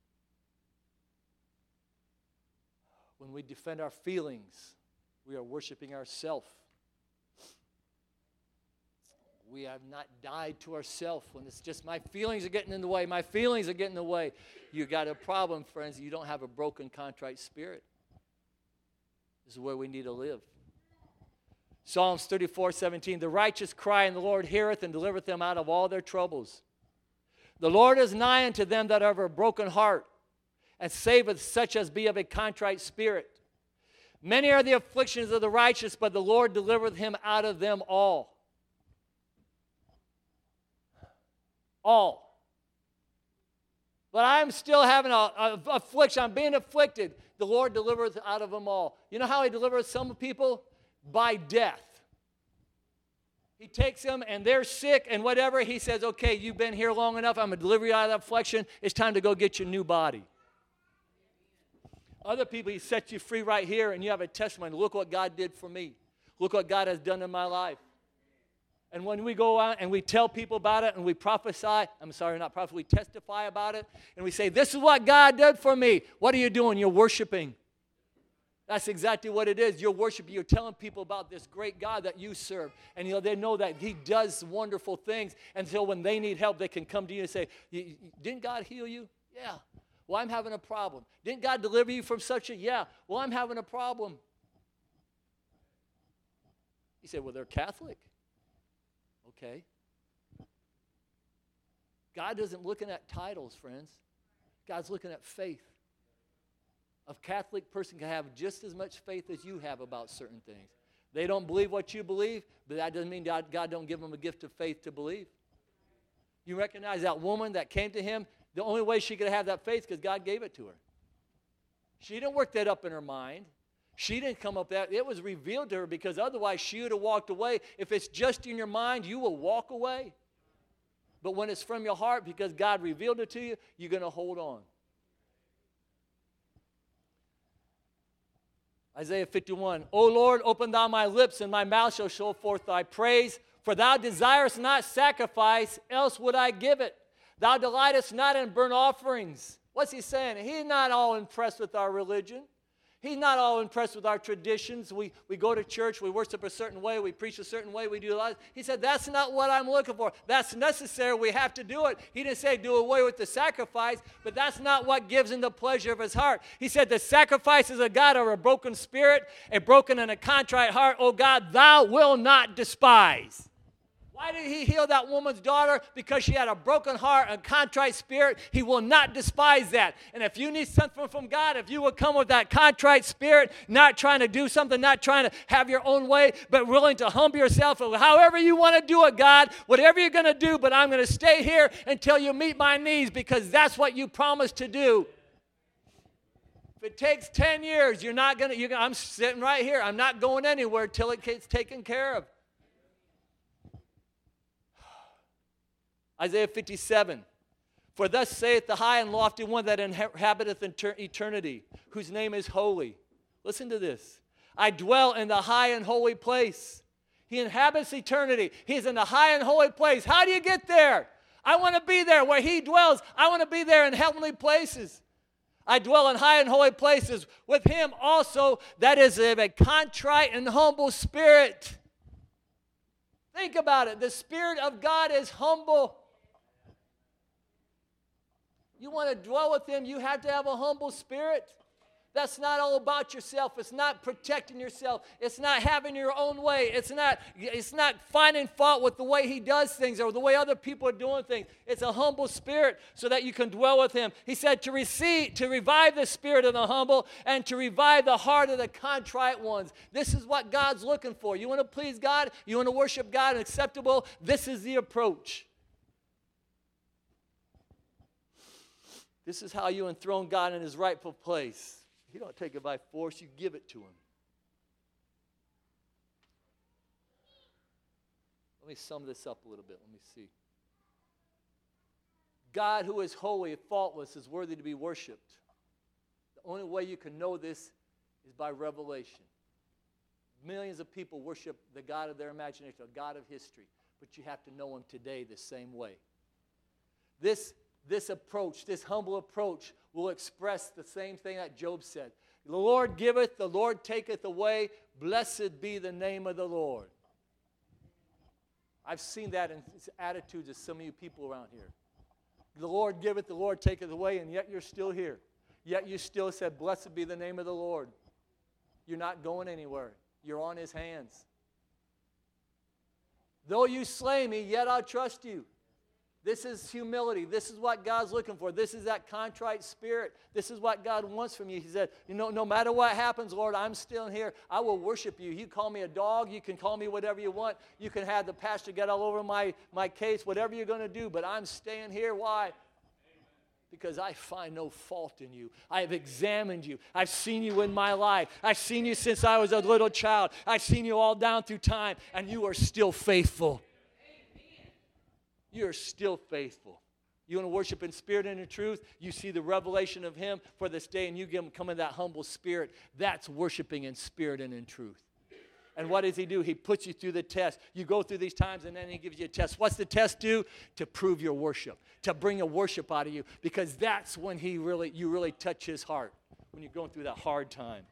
When we defend our feelings, we are worshiping ourselves. We have not died to ourselves when it's just my feelings are getting in the way. My feelings are getting in the way. You got a problem, friends. You don't have a broken, contrite spirit. This is where we need to live. Psalms 34:17, the righteous cry, and the Lord heareth and delivereth them out of all their troubles. The Lord is nigh unto them that have a broken heart, and saveth such as be of a contrite spirit. Many are the afflictions of the righteous, but the Lord delivereth him out of them all. All. But I'm still having a affliction. I'm being afflicted. The Lord delivers out of them all. You know how he delivers some people? By death. He takes them and they're sick and whatever. He says, okay, you've been here long enough. I'm going to deliver you out of that affliction. It's time to go get your new body. Other people, he sets you free right here and you have a testimony. Look what God did for me. Look what God has done in my life. And when we go out and we tell people about it and we prophesy, we testify about it, and we say, this is what God did for me. What are you doing? You're worshiping. That's exactly what it is. You're worshiping. You're telling people about this great God that you serve. And they know that he does wonderful things. And so when they need help, they can come to you and say, didn't God heal you? Yeah. Well, I'm having a problem. Didn't God deliver you from such a? Yeah. Well, I'm having a problem. You say, well, they're Catholic. Okay. God isn't looking at titles, friends. God's looking at faith. A Catholic person can have just as much faith as you have about certain things. They don't believe what you believe, but that doesn't mean God don't give them a gift of faith to believe. You recognize that woman that came to him, the only way she could have that faith because God gave it to her. She didn't work that up in her mind. She didn't come up that. It was revealed to her because otherwise she would have walked away. If it's just in your mind, you will walk away. But when it's from your heart because God revealed it to you, you're going to hold on. Isaiah 51, O Lord, open thou my lips, and my mouth shall show forth thy praise. For thou desirest not sacrifice, else would I give it. Thou delightest not in burnt offerings. What's he saying? He's not all impressed with our religion. He's not all impressed with our traditions. We go to church, we worship a certain way, we preach a certain way, we do a lot. He said, that's not what I'm looking for. That's necessary. We have to do it. He didn't say do away with the sacrifice, but that's not what gives him the pleasure of his heart. He said the sacrifices of God are a broken spirit, a broken and a contrite heart. Oh God, thou will not despise. Why did he heal that woman's daughter? Because she had a broken heart and contrite spirit. He will not despise that. And if you need something from God, if you will come with that contrite spirit, not trying to do something, not trying to have your own way, but willing to humble yourself, however you want to do it, God, whatever you're going to do, but I'm going to stay here until you meet my needs because that's what you promised to do. If it takes 10 years, you're not going to, I'm sitting right here. I'm not going anywhere till it gets taken care of. Isaiah 57, for thus saith the high and lofty one that inhabiteth eternity, whose name is holy. Listen to this. I dwell in the high and holy place. He inhabits eternity. He's in the high and holy place. How do you get there? I want to be there where he dwells. I want to be there in heavenly places. I dwell in high and holy places with him also that is of a contrite and humble spirit. Think about it. The Spirit of God is humble. You want to dwell with him, you have to have a humble spirit. That's not all about yourself. It's not protecting yourself. It's not having your own way. It's not finding fault with the way he does things or the way other people are doing things. It's a humble spirit so that you can dwell with him. He said to revive the spirit of the humble and to revive the heart of the contrite ones. This is what God's looking for. You want to please God? You want to worship God acceptable? This is the approach. This is how you enthrone God in his rightful place. You don't take it by force, you give it to him. Let me sum this up a little bit. Let me see. God, who is holy and faultless, is worthy to be worshiped. The only way you can know this is by revelation. Millions of people worship the God of their imagination, a God of history, but you have to know him today the same way. This approach, this humble approach, will express the same thing that Job said. The Lord giveth, the Lord taketh away. Blessed be the name of the Lord. I've seen that in attitudes of some of you people around here. The Lord giveth, the Lord taketh away, and yet you're still here. Yet you still said, blessed be the name of the Lord. You're not going anywhere. You're on his hands. Though you slay me, yet I'll trust you. This is humility. This is what God's looking for. This is that contrite spirit. This is what God wants from you. He said, no matter what happens, Lord, I'm still here. I will worship you. You call me a dog. You can call me whatever you want. You can have the pastor get all over my case, whatever you're going to do, but I'm staying here. Why? because I find no fault in you. I have examined you. I've seen you in my life. I've seen you since I was a little child. I've seen you all down through time, and you are still faithful. You are still faithful. You want to worship in spirit and in truth? You see the revelation of Him for this day, and you give Him come in that humble spirit. That's worshiping in spirit and in truth. And what does He do? He puts you through the test. You go through these times, and then He gives you a test. What's the test do? To prove your worship, to bring a worship out of you, because that's when you really touch His heart, when you're going through that hard time.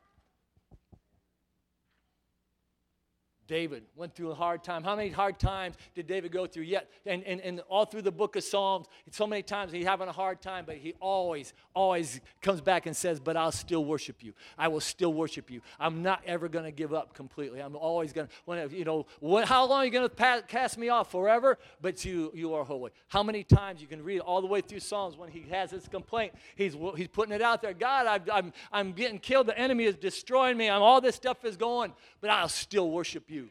David went through a hard time. How many hard times did David go through? Yet, and all through the book of Psalms, so many times he's having a hard time, but he always comes back and says, but I'll still worship you. I will still worship you. I'm not ever going to give up completely. I'm always going to, how long are you going to cast me off? Forever? But you are holy. How many times you can read all the way through Psalms when he has his complaint, he's putting it out there. God, I'm getting killed. The enemy is destroying me. All this stuff is going, but I'll still worship you.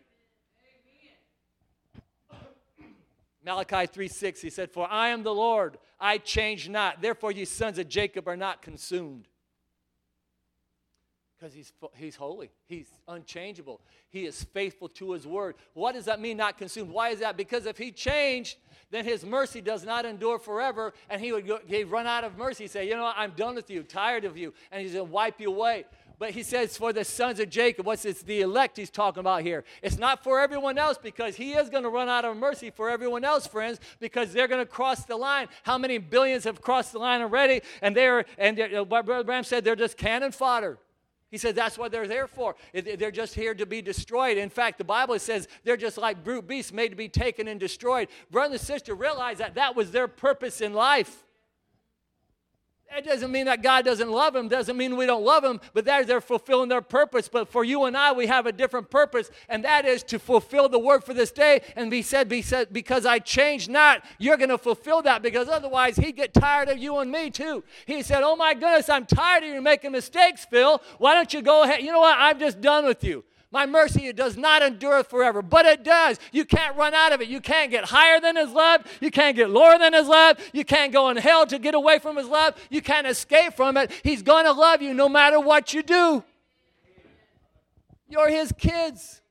Malachi 3:6, he said, for I am the Lord, I change not. Therefore, ye sons of Jacob are not consumed. Because he's holy. He's unchangeable. He is faithful to His word. What does that mean, not consumed? Why is that? Because if He changed, then His mercy does not endure forever, and he'd run out of mercy. He'd say, you know what, I'm done with you, tired of you, and He's going to wipe you away. But He says for the sons of Jacob, what's this? The elect He's talking about here. It's not for everyone else, because He is going to run out of mercy for everyone else, friends, because they're going to cross the line. How many billions have crossed the line already? And what Brother Branham said, they're just cannon fodder. He said that's what they're there for. They're just here to be destroyed. In fact, the Bible says they're just like brute beasts made to be taken and destroyed. Brother and sister, realize that was their purpose in life. It doesn't mean that God doesn't love them. Doesn't mean we don't love them. But they're fulfilling their purpose. But for you and I, we have a different purpose. And that is to fulfill the word for this day. And He said, because I changed not, you're going to fulfill that. Because otherwise, He'd get tired of you and me too. He said, oh my goodness, I'm tired of you making mistakes, Phil. Why don't you go ahead? You know what? I'm just done with you. My mercy, it does not endure forever, but it does. You can't run out of it. You can't get higher than His love. You can't get lower than His love. You can't go in hell to get away from His love. You can't escape from it. He's going to love you no matter what you do. You're His kids.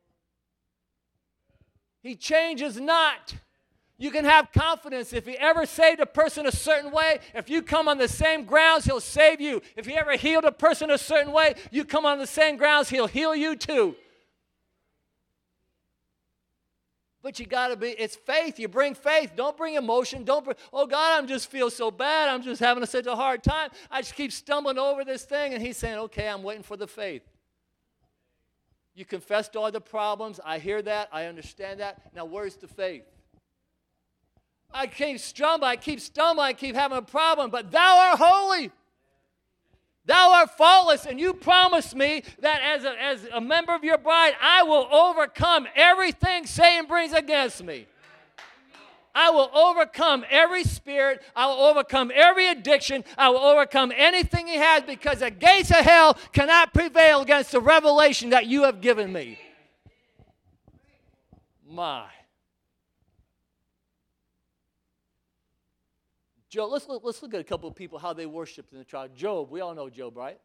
He changes not. You can have confidence. If He ever saved a person a certain way, if you come on the same grounds, He'll save you. If He ever healed a person a certain way, you come on the same grounds, He'll heal you too. But you got to be, it's faith. You bring faith. Don't bring emotion. Oh God, I just feel so bad. I'm just having such a hard time. I just keep stumbling over this thing. And He's saying, okay, I'm waiting for the faith. You confessed all the problems. I hear that. I understand that. Now where's the faith? I keep stumbling, I keep having a problem, but Thou art holy. Thou art faultless, and You promised me that as a member of Your bride, I will overcome everything Satan brings against me. I will overcome every spirit. I will overcome every addiction. I will overcome anything he has, because the gates of hell cannot prevail against the revelation that You have given me. My. Job, let's look at a couple of people, how they worshiped in the trial. Job, we all know Job, right?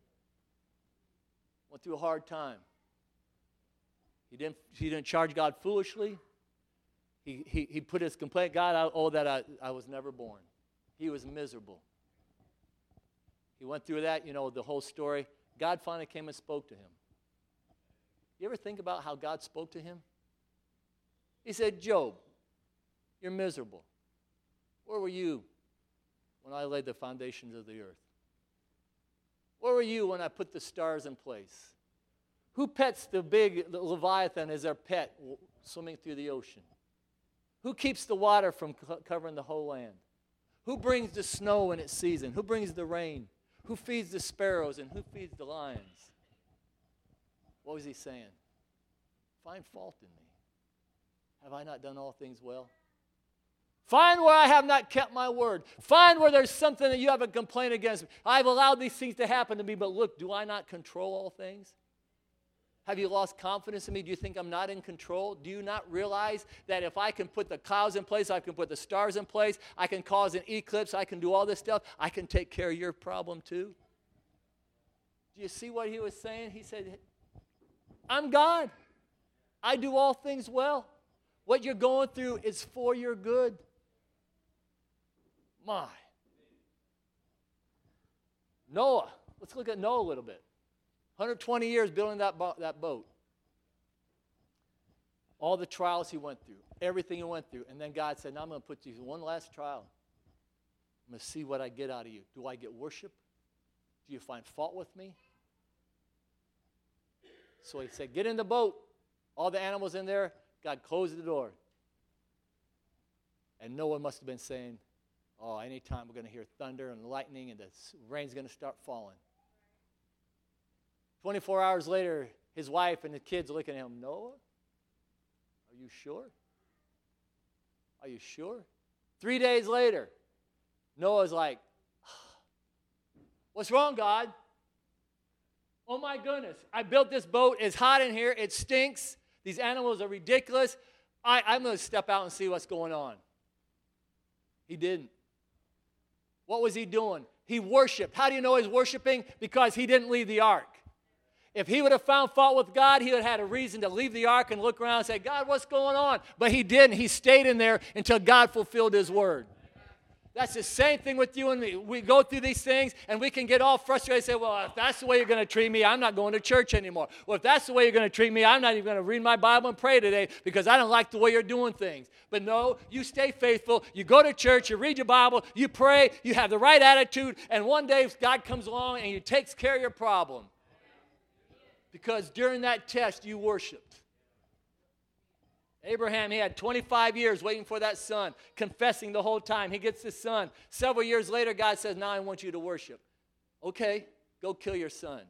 Went through a hard time. He didn't charge God foolishly. He put his complaint, God, I was never born. He was miserable. He went through that, the whole story. God finally came and spoke to him. You ever think about how God spoke to him? He said, Job, you're miserable. Where were you when I laid the foundations of the earth? Where were you when I put the stars in place? Who pets the Leviathan as their pet swimming through the ocean? Who keeps the water from covering the whole land? Who brings the snow in its season? Who brings the rain? Who feeds the sparrows and who feeds the lions? What was he saying? Find fault in me. Have I not done all things well? Find where I have not kept my word. Find where there's something that you have a complaint against me. I've allowed these things to happen to me, but look, do I not control all things? Have you lost confidence in me? Do you think I'm not in control? Do you not realize that if I can put the clouds in place, I can put the stars in place, I can cause an eclipse, I can do all this stuff, I can take care of your problem too? Do you see what he was saying? He said, I'm God. I do all things well. What you're going through is for your good. My. Noah. Let's look at Noah a little bit. 120 years building that boat. All the trials he went through, everything he went through. And then God said, now I'm going to put you through one last trial. I'm going to see what I get out of you. Do I get worship? Do you find fault with me? So he said, get in the boat. All the animals in there. God closed the door. And Noah must have been saying, oh, anytime we're going to hear thunder and lightning and the rain's going to start falling. 24 hours later, his wife and the kids looking at him, Noah, are you sure? Are you sure? 3 days later, Noah's like, what's wrong, God? Oh my goodness, I built this boat. It's hot in here. It stinks. These animals are ridiculous. I'm going to step out and see what's going on. He didn't. What was he doing? He worshiped. How do you know he's worshiping? Because he didn't leave the ark. If he would have found fault with God, he would have had a reason to leave the ark and look around and say, God, what's going on? But he didn't. He stayed in there until God fulfilled his word. That's the same thing with you and me. We go through these things, and we can get all frustrated and say, well, if that's the way you're going to treat me, I'm not going to church anymore. Well, if that's the way you're going to treat me, I'm not even going to read my Bible and pray today because I don't like the way you're doing things. But no, you stay faithful. You go to church. You read your Bible. You pray. You have the right attitude. And one day God comes along and he takes care of your problem. Because during that test, you worshiped. Abraham, he had 25 years waiting for that son, confessing the whole time. He gets the son. Several years later, God says, now I want you to worship. Okay, go kill your son.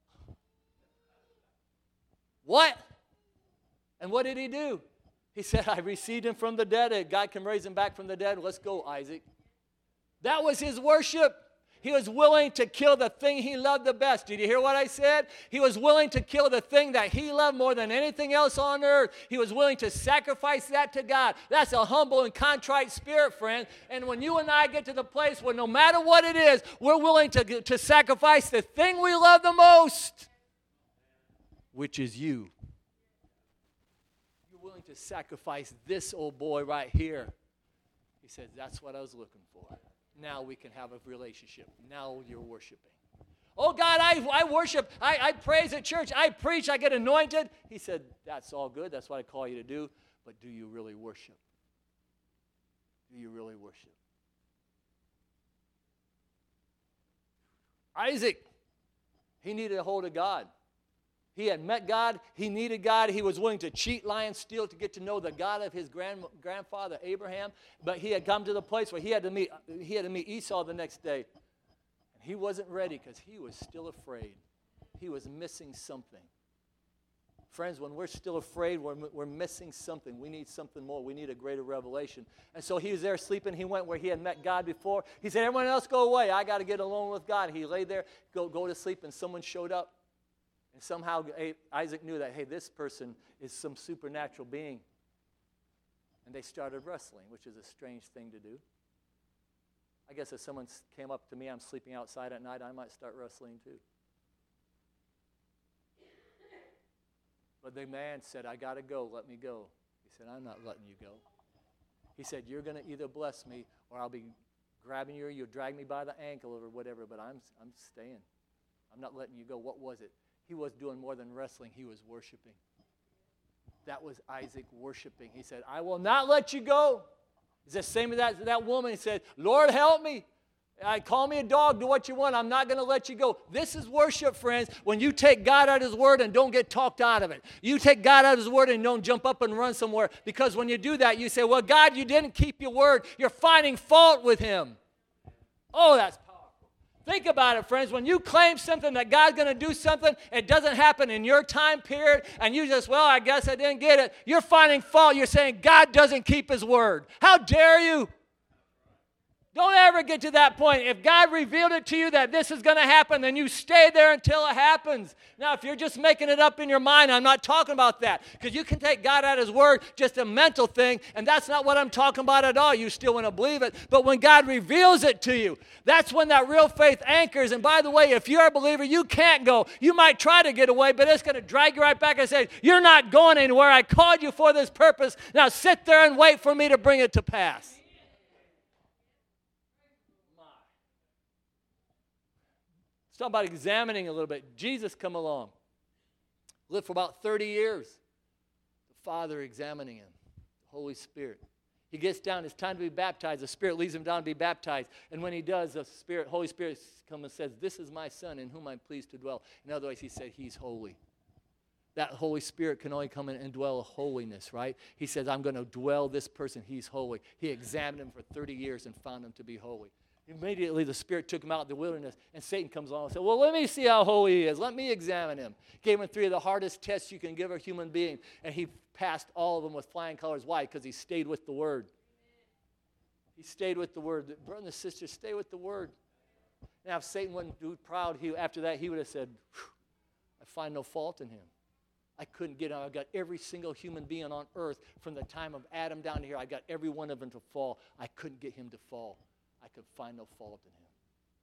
What? And what did he do? He said, I received him from the dead. God can raise him back from the dead. Let's go, Isaac. That was his worship. He was willing to kill the thing he loved the best. Did you hear what I said? He was willing to kill the thing that he loved more than anything else on earth. He was willing to sacrifice that to God. That's a humble and contrite spirit, friend. And when you and I get to the place where no matter what it is, we're willing to sacrifice the thing we love the most, which is you. You're willing to sacrifice this old boy right here. He says, that's what I was looking for. Now we can have a relationship. Now you're worshiping. Oh, God, I worship. I praise at church. I preach. I get anointed. He said, that's all good. That's what I call you to do. But do you really worship? Do you really worship? Isaac, he needed a hold of God. He had met God. He needed God. He was willing to cheat, lie, and steal to get to know the God of his grandfather Abraham. But he had come to the place where he had to meet Esau the next day. And he wasn't ready because he was still afraid. He was missing something. Friends, when we're still afraid, we're missing something. We need something more. We need a greater revelation. And so he was there sleeping. He went where he had met God before. He said, everyone else go away. I got to get alone with God. He lay there, go to sleep, and someone showed up. And somehow Isaac knew that, hey, this person is some supernatural being. And they started wrestling, which is a strange thing to do. I guess if someone came up to me, I'm sleeping outside at night, I might start wrestling too. But the man said, I got to go, let me go. He said, I'm not letting you go. He said, you're going to either bless me or I'll be grabbing you or you'll drag me by the ankle or whatever, but I'm staying. I'm not letting you go. What was it? He was doing more than wrestling. He was worshiping. That was Isaac worshiping. He said, I will not let you go. It's the same as that woman. He said, Lord, help me. Call me a dog. Do what you want. I'm not going to let you go. This is worship, friends. When you take God out of his word and don't get talked out of it. You take God out of his word and don't jump up and run somewhere. Because when you do that, you say, well, God, you didn't keep your word. You're finding fault with him. Oh, that's powerful. Think about it, friends. When you claim something that God's going to do something, it doesn't happen in your time period, and you just, well, I guess I didn't get it. You're finding fault. You're saying God doesn't keep his word. How dare you? Don't ever get to that point. If God revealed it to you that this is going to happen, then you stay there until it happens. Now, if you're just making it up in your mind, I'm not talking about that. Because you can take God at His word, just a mental thing, and that's not what I'm talking about at all. You still want to believe it. But when God reveals it to you, that's when that real faith anchors. And by the way, if you're a believer, you can't go. You might try to get away, but it's going to drag you right back and say, you're not going anywhere. I called you for this purpose. Now sit there and wait for me to bring it to pass. Let's talk about examining a little bit. Jesus come along. Lived for about 30 years. The Father examining him. The Holy Spirit. He gets down. It's time to be baptized. The Spirit leads him down to be baptized. And when he does, the Holy Spirit comes and says, this is my Son in whom I'm pleased to dwell. In other words, he said, he's holy. That Holy Spirit can only come in and dwell holiness, right? He says, I'm going to dwell this person. He's holy. He examined him for 30 years and found him to be holy. Immediately, the Spirit took him out in the wilderness, and Satan comes along and said, well, let me see how holy he is. Let me examine him. Gave him 3 of the hardest tests you can give a human being, and he passed all of them with flying colors. Why? Because he stayed with the Word. He stayed with the Word. Brothers and sisters, stay with the Word. Now, if Satan wasn't too proud, after that, he would have said, I find no fault in him. I couldn't get him. I got every single human being on earth from the time of Adam down to here. I got every one of them to fall. I couldn't get him to fall. I could find no fault in him.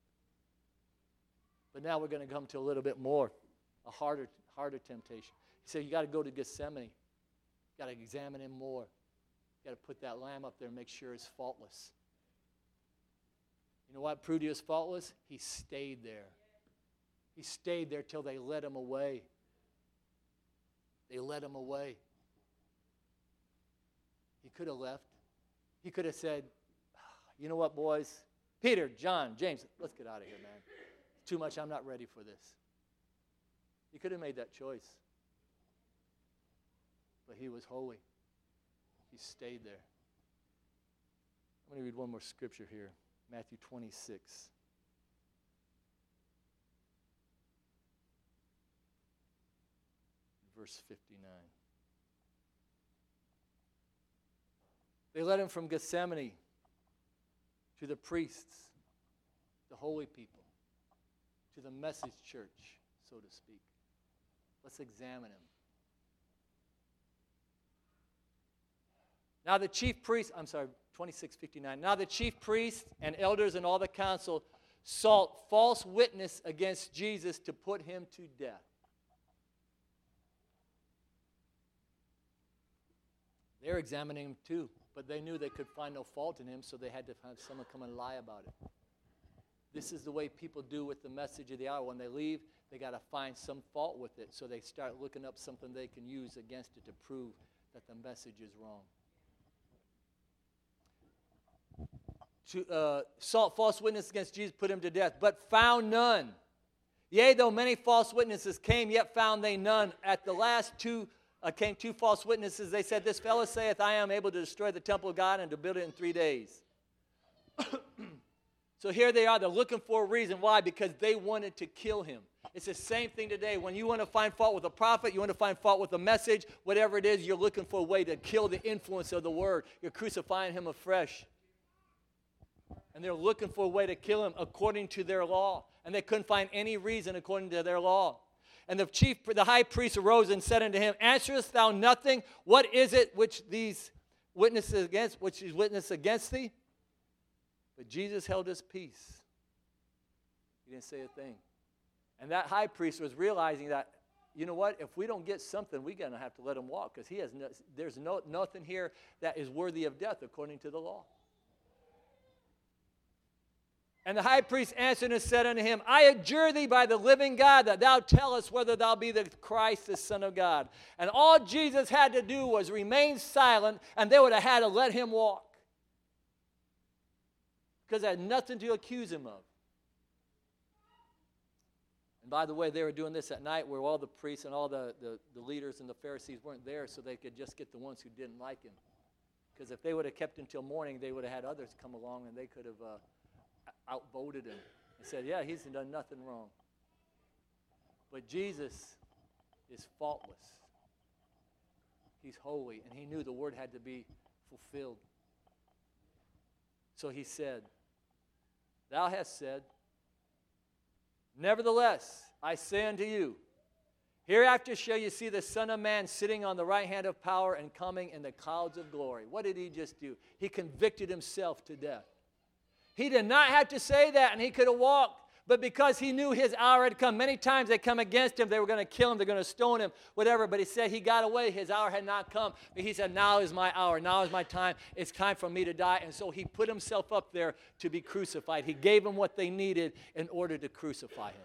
But now we're going to come to a little bit more, a harder temptation. He said, you got to go to Gethsemane. You got to examine him more. You got to put that lamb up there and make sure it's faultless. You know what proved he was faultless? He stayed there. He stayed there till they led him away. They led him away. He could have left. He could have said, you know what, boys? Peter, John, James, let's get out of here, man. It's too much. I'm not ready for this. He could have made that choice. But he was holy. He stayed there. I'm going to read one more scripture here. Matthew 26. Verse 59. They led him from Gethsemane to the priests, the holy people, to the message church, so to speak. Let's examine him. Now the chief priests, 26:59. Now the chief priests and elders and all the council sought false witness against Jesus to put him to death. They're examining him too. But they knew they could find no fault in him, so they had to have someone come and lie about it. This is the way people do with the message of the hour. When they leave, they got to find some fault with it, so they start looking up something they can use against it to prove that the message is wrong. To sought false witness against Jesus, put him to death, but found none. Yea, though many false witnesses came, yet found they none. At the last came 2 false witnesses. They said, this fellow saith, I am able to destroy the temple of God and to build it in 3 days. So here they are. They're looking for a reason. Why? Because they wanted to kill him. It's the same thing today. When you want to find fault with a prophet, you want to find fault with a message, whatever it is, you're looking for a way to kill the influence of the word. You're crucifying him afresh. And they're looking for a way to kill him according to their law. And they couldn't find any reason according to their law. And the high priest arose and said unto him, answerest thou nothing? What is it which these witnesses against thee? But Jesus held his peace. He didn't say a thing. And that high priest was realizing that, you know what? If we don't get something, we're going to have to let him walk, because there's nothing here that is worthy of death according to the law. And the high priest answered and said unto him, I adjure thee by the living God that thou tell us whether thou be the Christ, the Son of God. And all Jesus had to do was remain silent, and they would have had to let him walk. Because they had nothing to accuse him of. And by the way, they were doing this at night where all the priests and all the leaders and the Pharisees weren't there, so they could just get the ones who didn't like him. Because if they would have kept until morning, they would have had others come along, and they could have outvoted him and said, yeah, he's done nothing wrong. But Jesus is faultless. He's holy, and he knew the word had to be fulfilled. So he said, Thou hast said, Nevertheless, I say unto you, hereafter shall you see the Son of Man sitting on the right hand of power and coming in the clouds of glory. What did he just do? He convicted himself to death. He did not have to say that, and he could have walked. But because he knew his hour had come, many times they come against him, they were going to kill him, they're going to stone him, whatever. But he said he got away, his hour had not come. But he said, now is my hour, now is my time, it's time for me to die. And so he put himself up there to be crucified. He gave them what they needed in order to crucify him.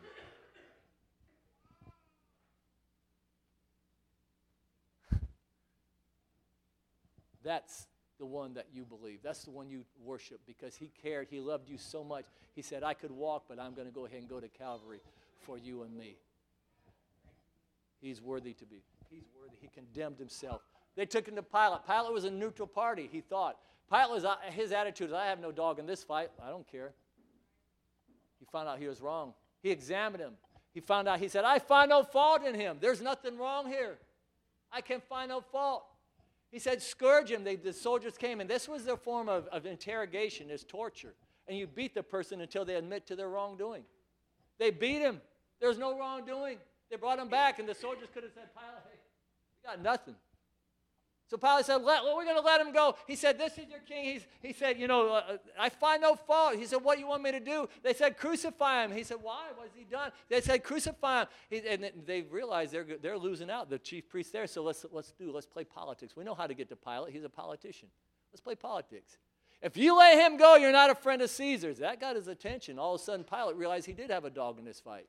That's the one that you believe. That's the one you worship because he cared. He loved you so much. He said, I could walk, but I'm going to go ahead and go to Calvary for you and me. He's worthy to be. He's worthy. He condemned himself. They took him to Pilate. Pilate was a neutral party, he thought. Pilate was, his attitude is, I have no dog in this fight. I don't care. He found out he was wrong. He examined him. He found out, he said, I find no fault in him. There's nothing wrong here. I can find no fault. He said, scourge him. The soldiers came, and this was their form of interrogation, is torture. And you beat the person until they admit to their wrongdoing. They beat him. There's no wrongdoing. They brought him back, and the soldiers could have said, Pilate, hey, you got nothing. So Pilate said, we're going to let him go. He said, this is your king. He said, I find no fault. He said, what do you want me to do? They said, crucify him. He said, why? What has he done? They said, crucify him. And they realized they're losing out, the chief priest there. So let's play politics. We know how to get to Pilate. He's a politician. Let's play politics. If you let him go, you're not a friend of Caesar's. That got his attention. All of a sudden, Pilate realized he did have a dog in this fight.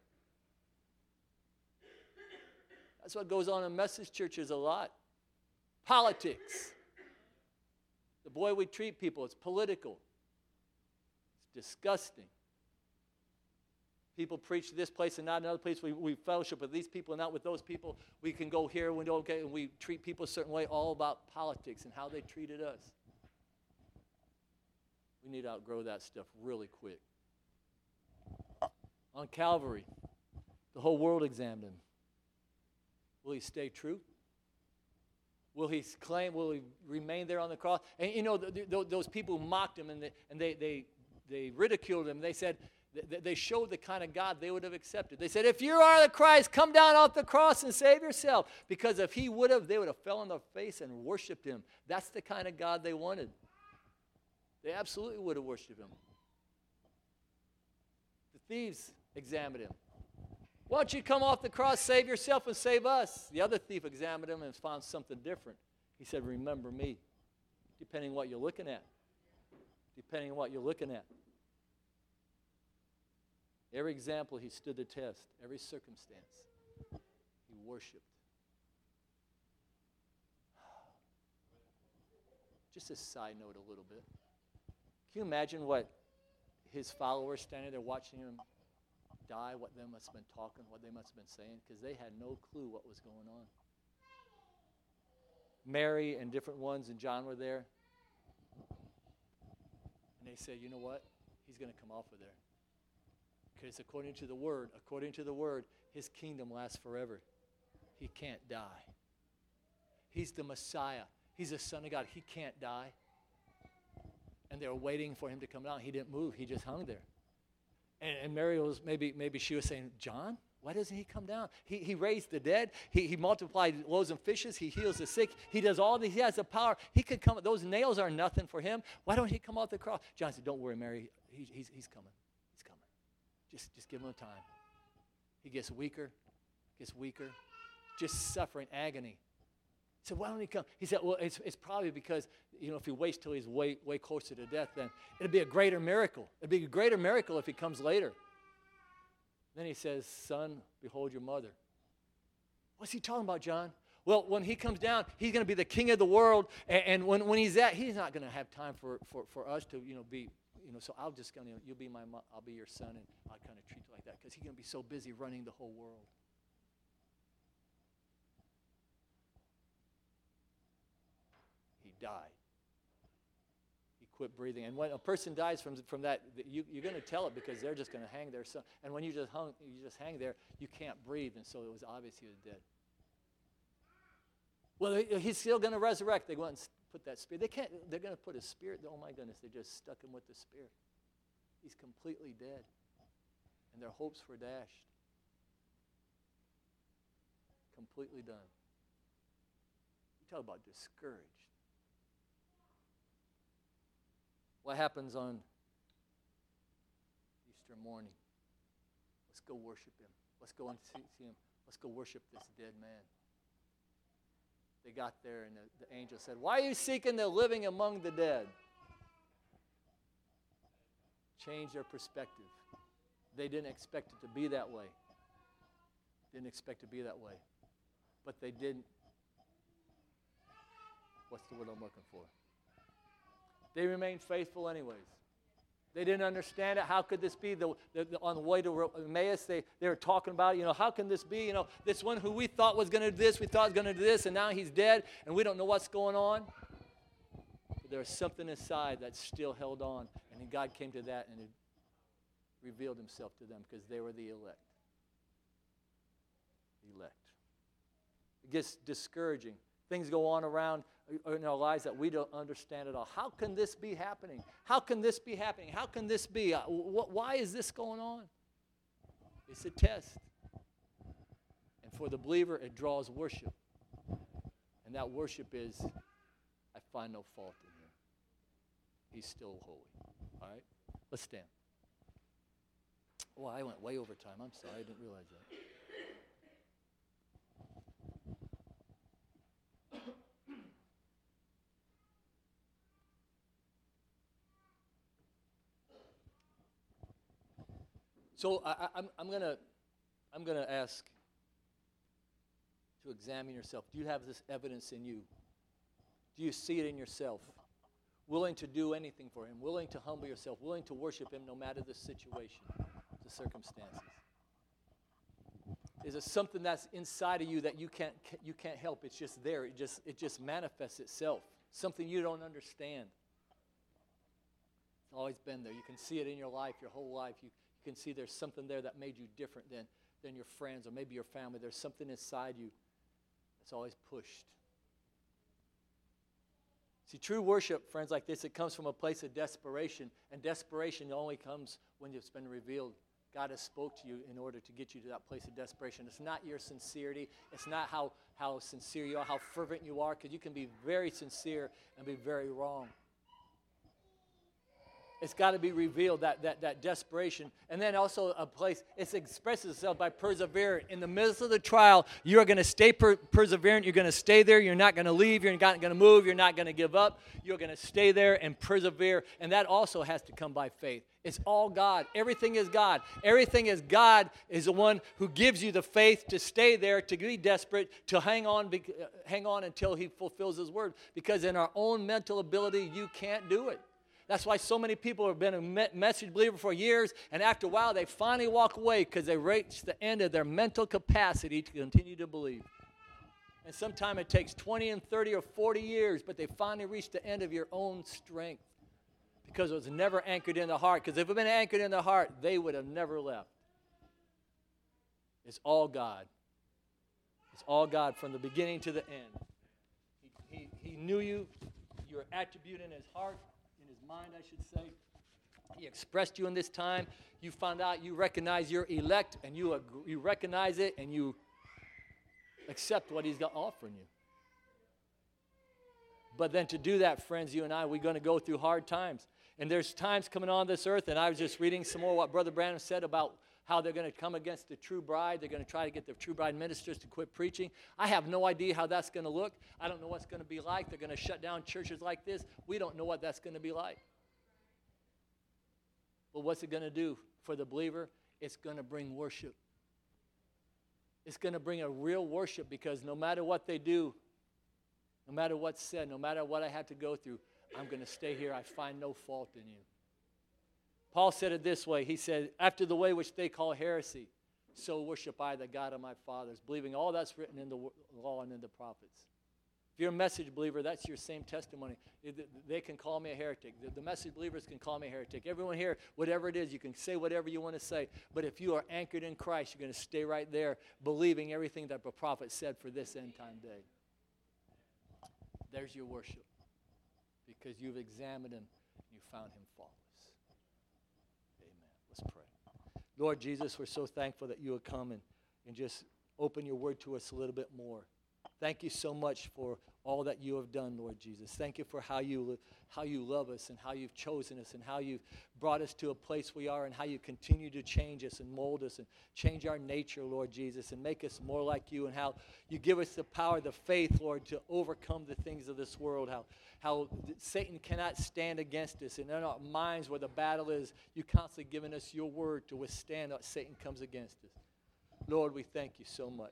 That's what goes on in message churches a lot. Politics. The way we treat people, it's political. It's disgusting. People preach this place and not another place. We fellowship with these people and not with those people. We can go here and we don't get, and we treat people a certain way, all about politics and how they treated us. We need to outgrow that stuff really quick. On Calvary, the whole world examined him. Will he stay true? Will he remain there on the cross? And those people who mocked him and they ridiculed him. They said, they showed the kind of God they would have accepted. They said, if you are the Christ, come down off the cross and save yourself. Because if he would have, they would have fell on their face and worshiped him. That's the kind of God they wanted. They absolutely would have worshiped him. The thieves examined him. Why don't you come off the cross, save yourself, and save us? The other thief examined him and found something different. He said, remember me, depending on what you're looking at. Depending on what you're looking at. Every example, he stood the test. Every circumstance, he worshiped. Just a side note a little bit. Can you imagine what his followers standing there watching him die, what they must have been talking, what they must have been saying, because they had no clue what was going on. Mary and different ones and John were there. And they said, you know what? He's going to come off of there. Because according to the word, his kingdom lasts forever. He can't die. He's the Messiah. He's the Son of God. He can't die. And they were waiting for him to come down. He didn't move. He just hung there. And Mary was, maybe she was saying, John, why doesn't he come down? He raised the dead. He multiplied loaves and fishes. He heals the sick. He does all these. He has the power. He could come. Those nails are nothing for him. Why don't he come off the cross? John said, don't worry, Mary. He's coming. He's coming. Just give him time. He gets weaker, just suffering agony. He said, why don't he come? He said, well, it's probably because, if he waits till he's way closer to death, then it'll be a greater miracle. It'll be a greater miracle if he comes later. Then he says, son, behold your mother. What's he talking about, John? Well, when he comes down, he's going to be the king of the world. And when he's not going to have time for us to, be, so I'll just, you'll be I'll be your son, and I'll kind of treat you like that because he's going to be so busy running the whole world. He died. He quit breathing. And when a person dies from that, you're going to tell it because they're just going to hang there. So, and when you just hang there, you can't breathe, and so it was obvious he was dead. Well, he's still going to resurrect. They go out and put that spirit. They're going to put a spirit. Oh my goodness, they just stuck him with the spirit. He's completely dead. And their hopes were dashed. Completely done. You talk about discouraged. What happens on Easter morning? Let's go worship him. Let's go and see him. Let's go worship this dead man. They got there and the angel said, "Why are you seeking the living among the dead?" Change their perspective. They didn't expect it to be that way. Didn't expect it to be that way. But they didn't. What's the word I'm looking for? They remained faithful anyways. They didn't understand it. How could this be? On the way to Emmaus, they were talking about it. How can this be? This one who we thought was going to do this, we thought was going to do this, and now he's dead, and we don't know what's going on. But there was something inside that still held on, and then God came to that, and it revealed himself to them because they were the elect. The elect. It gets discouraging. Things go on around in our lives that we don't understand at all. How can this be happening? How can this be happening? How can this be? Why is this going on? It's a test. And for the believer, it draws worship. And that worship is, I find no fault in him. He's still holy. All right? Let's stand. Well, I went way over time. I'm sorry. I didn't realize that. So I'm gonna ask to examine yourself. Do you have this evidence in you? Do you see it in yourself? Willing to do anything for him, willing to humble yourself, willing to worship him no matter the situation, the circumstances. Is it something that's inside of you that you can't help? It's just there. It just manifests itself. Something you don't understand. It's always been there. You can see it in your life, your whole life. You can see there's something there that made you different than your friends or maybe your family. There's something inside you that's always pushed. See, true worship, friends, like this, it comes from a place of desperation, and desperation only comes when it's been revealed. God has spoke to you in order to get you to that place of desperation. It's not your sincerity. It's not how sincere you are, how fervent you are, because you can be very sincere and be very wrong. It's got to be revealed, that desperation. And then also a place, it expresses itself by persevering. In the midst of the trial, you are going to stay perseverant. You're going to stay there. You're not going to leave. You're not going to move. You're not going to give up. You're going to stay there and persevere. And that also has to come by faith. It's all God. Everything is God. Everything is God is the one who gives you the faith to stay there, to be desperate, to hang on until he fulfills his word. Because in our own mental ability, you can't do it. That's why so many people have been a message believer for years, and after a while they finally walk away because they reach the end of their mental capacity to continue to believe. And sometimes it takes 20 and 30 or 40 years, but they finally reach the end of your own strength because it was never anchored in the heart. Because if it had been anchored in the heart, they would have never left. It's all God. It's all God from the beginning to the end. He knew you. Your attribute in his heart. Mind, I should say. He expressed you in this time. You found out, you recognize you're elect, and you recognize it, and you accept what he's offering you. But then to do that, friends, you and I, we're going to go through hard times. And there's times coming on this earth, and I was just reading some more what Brother Branham said about how they're going to come against the true bride. They're going to try to get the true bride ministers to quit preaching. I have no idea how that's going to look. I don't know what's going to be like. They're going to shut down churches like this. We don't know what that's going to be like. But what's it going to do for the believer? It's going to bring worship. It's going to bring a real worship because no matter what they do, no matter what's said, no matter what I have to go through, I'm going to stay here. I find no fault in you. Paul said it this way. He said, after the way which they call heresy, so worship I the God of my fathers, believing all that's written in the law and in the prophets. If you're a message believer, that's your same testimony. They can call me a heretic. The message believers can call me a heretic. Everyone here, whatever it is, you can say whatever you want to say. But if you are anchored in Christ, you're going to stay right there, believing everything that the prophet said for this end time day. There's your worship. Because you've examined him and you found him faultless. Lord Jesus, we're so thankful that you would come and just open your word to us a little bit more. Thank you so much for all that you have done, Lord Jesus. Thank you for how you love us and how you've chosen us and how you've brought us to a place we are and how you continue to change us and mold us and change our nature, Lord Jesus, and make us more like you, and how you give us the power, the faith, Lord, to overcome the things of this world, how Satan cannot stand against us, and in our minds where the battle is, you constantly giving us your word to withstand what Satan comes against us. Lord, we thank you so much.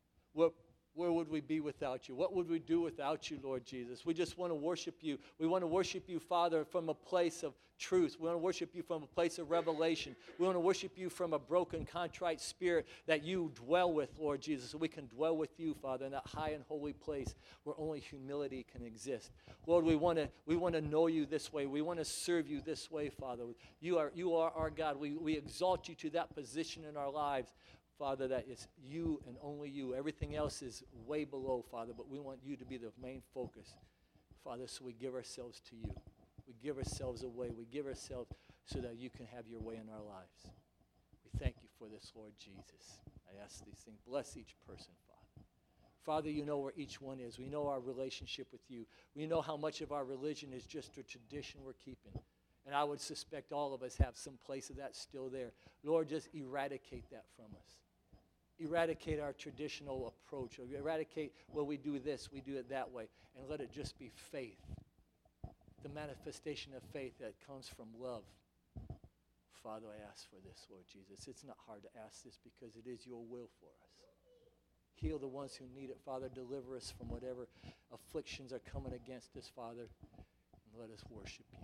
Where would we be without you? What would we do without you, Lord Jesus? We just want to worship you. We want to worship you, Father, from a place of truth. We want to worship you from a place of revelation. We want to worship you from a broken, contrite spirit that you dwell with, Lord Jesus, so we can dwell with you, Father, in that high and holy place where only humility can exist. Lord, we want to know you this way. We want to serve you this way, Father. You are our God. We exalt you to that position in our lives, Father, that it's you and only you. Everything else is way below, Father, but we want you to be the main focus, Father, so we give ourselves to you. We give ourselves away. We give ourselves so that you can have your way in our lives. We thank you for this, Lord Jesus. I ask these things. Bless each person, Father. Father, you know where each one is. We know our relationship with you. We know how much of our religion is just a tradition we're keeping. And I would suspect all of us have some place of that still there. Lord, just eradicate that from us. Eradicate our traditional approach. Eradicate, well, we do this, we do it that way. And let it just be faith. The manifestation of faith that comes from love. Father, I ask for this, Lord Jesus. It's not hard to ask this because it is your will for us. Heal the ones who need it, Father. Deliver us from whatever afflictions are coming against us, Father. And let us worship you.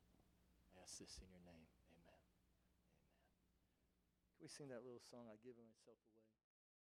I ask this in your name. Amen. Amen. Can we sing that little song, I Give Myself Away?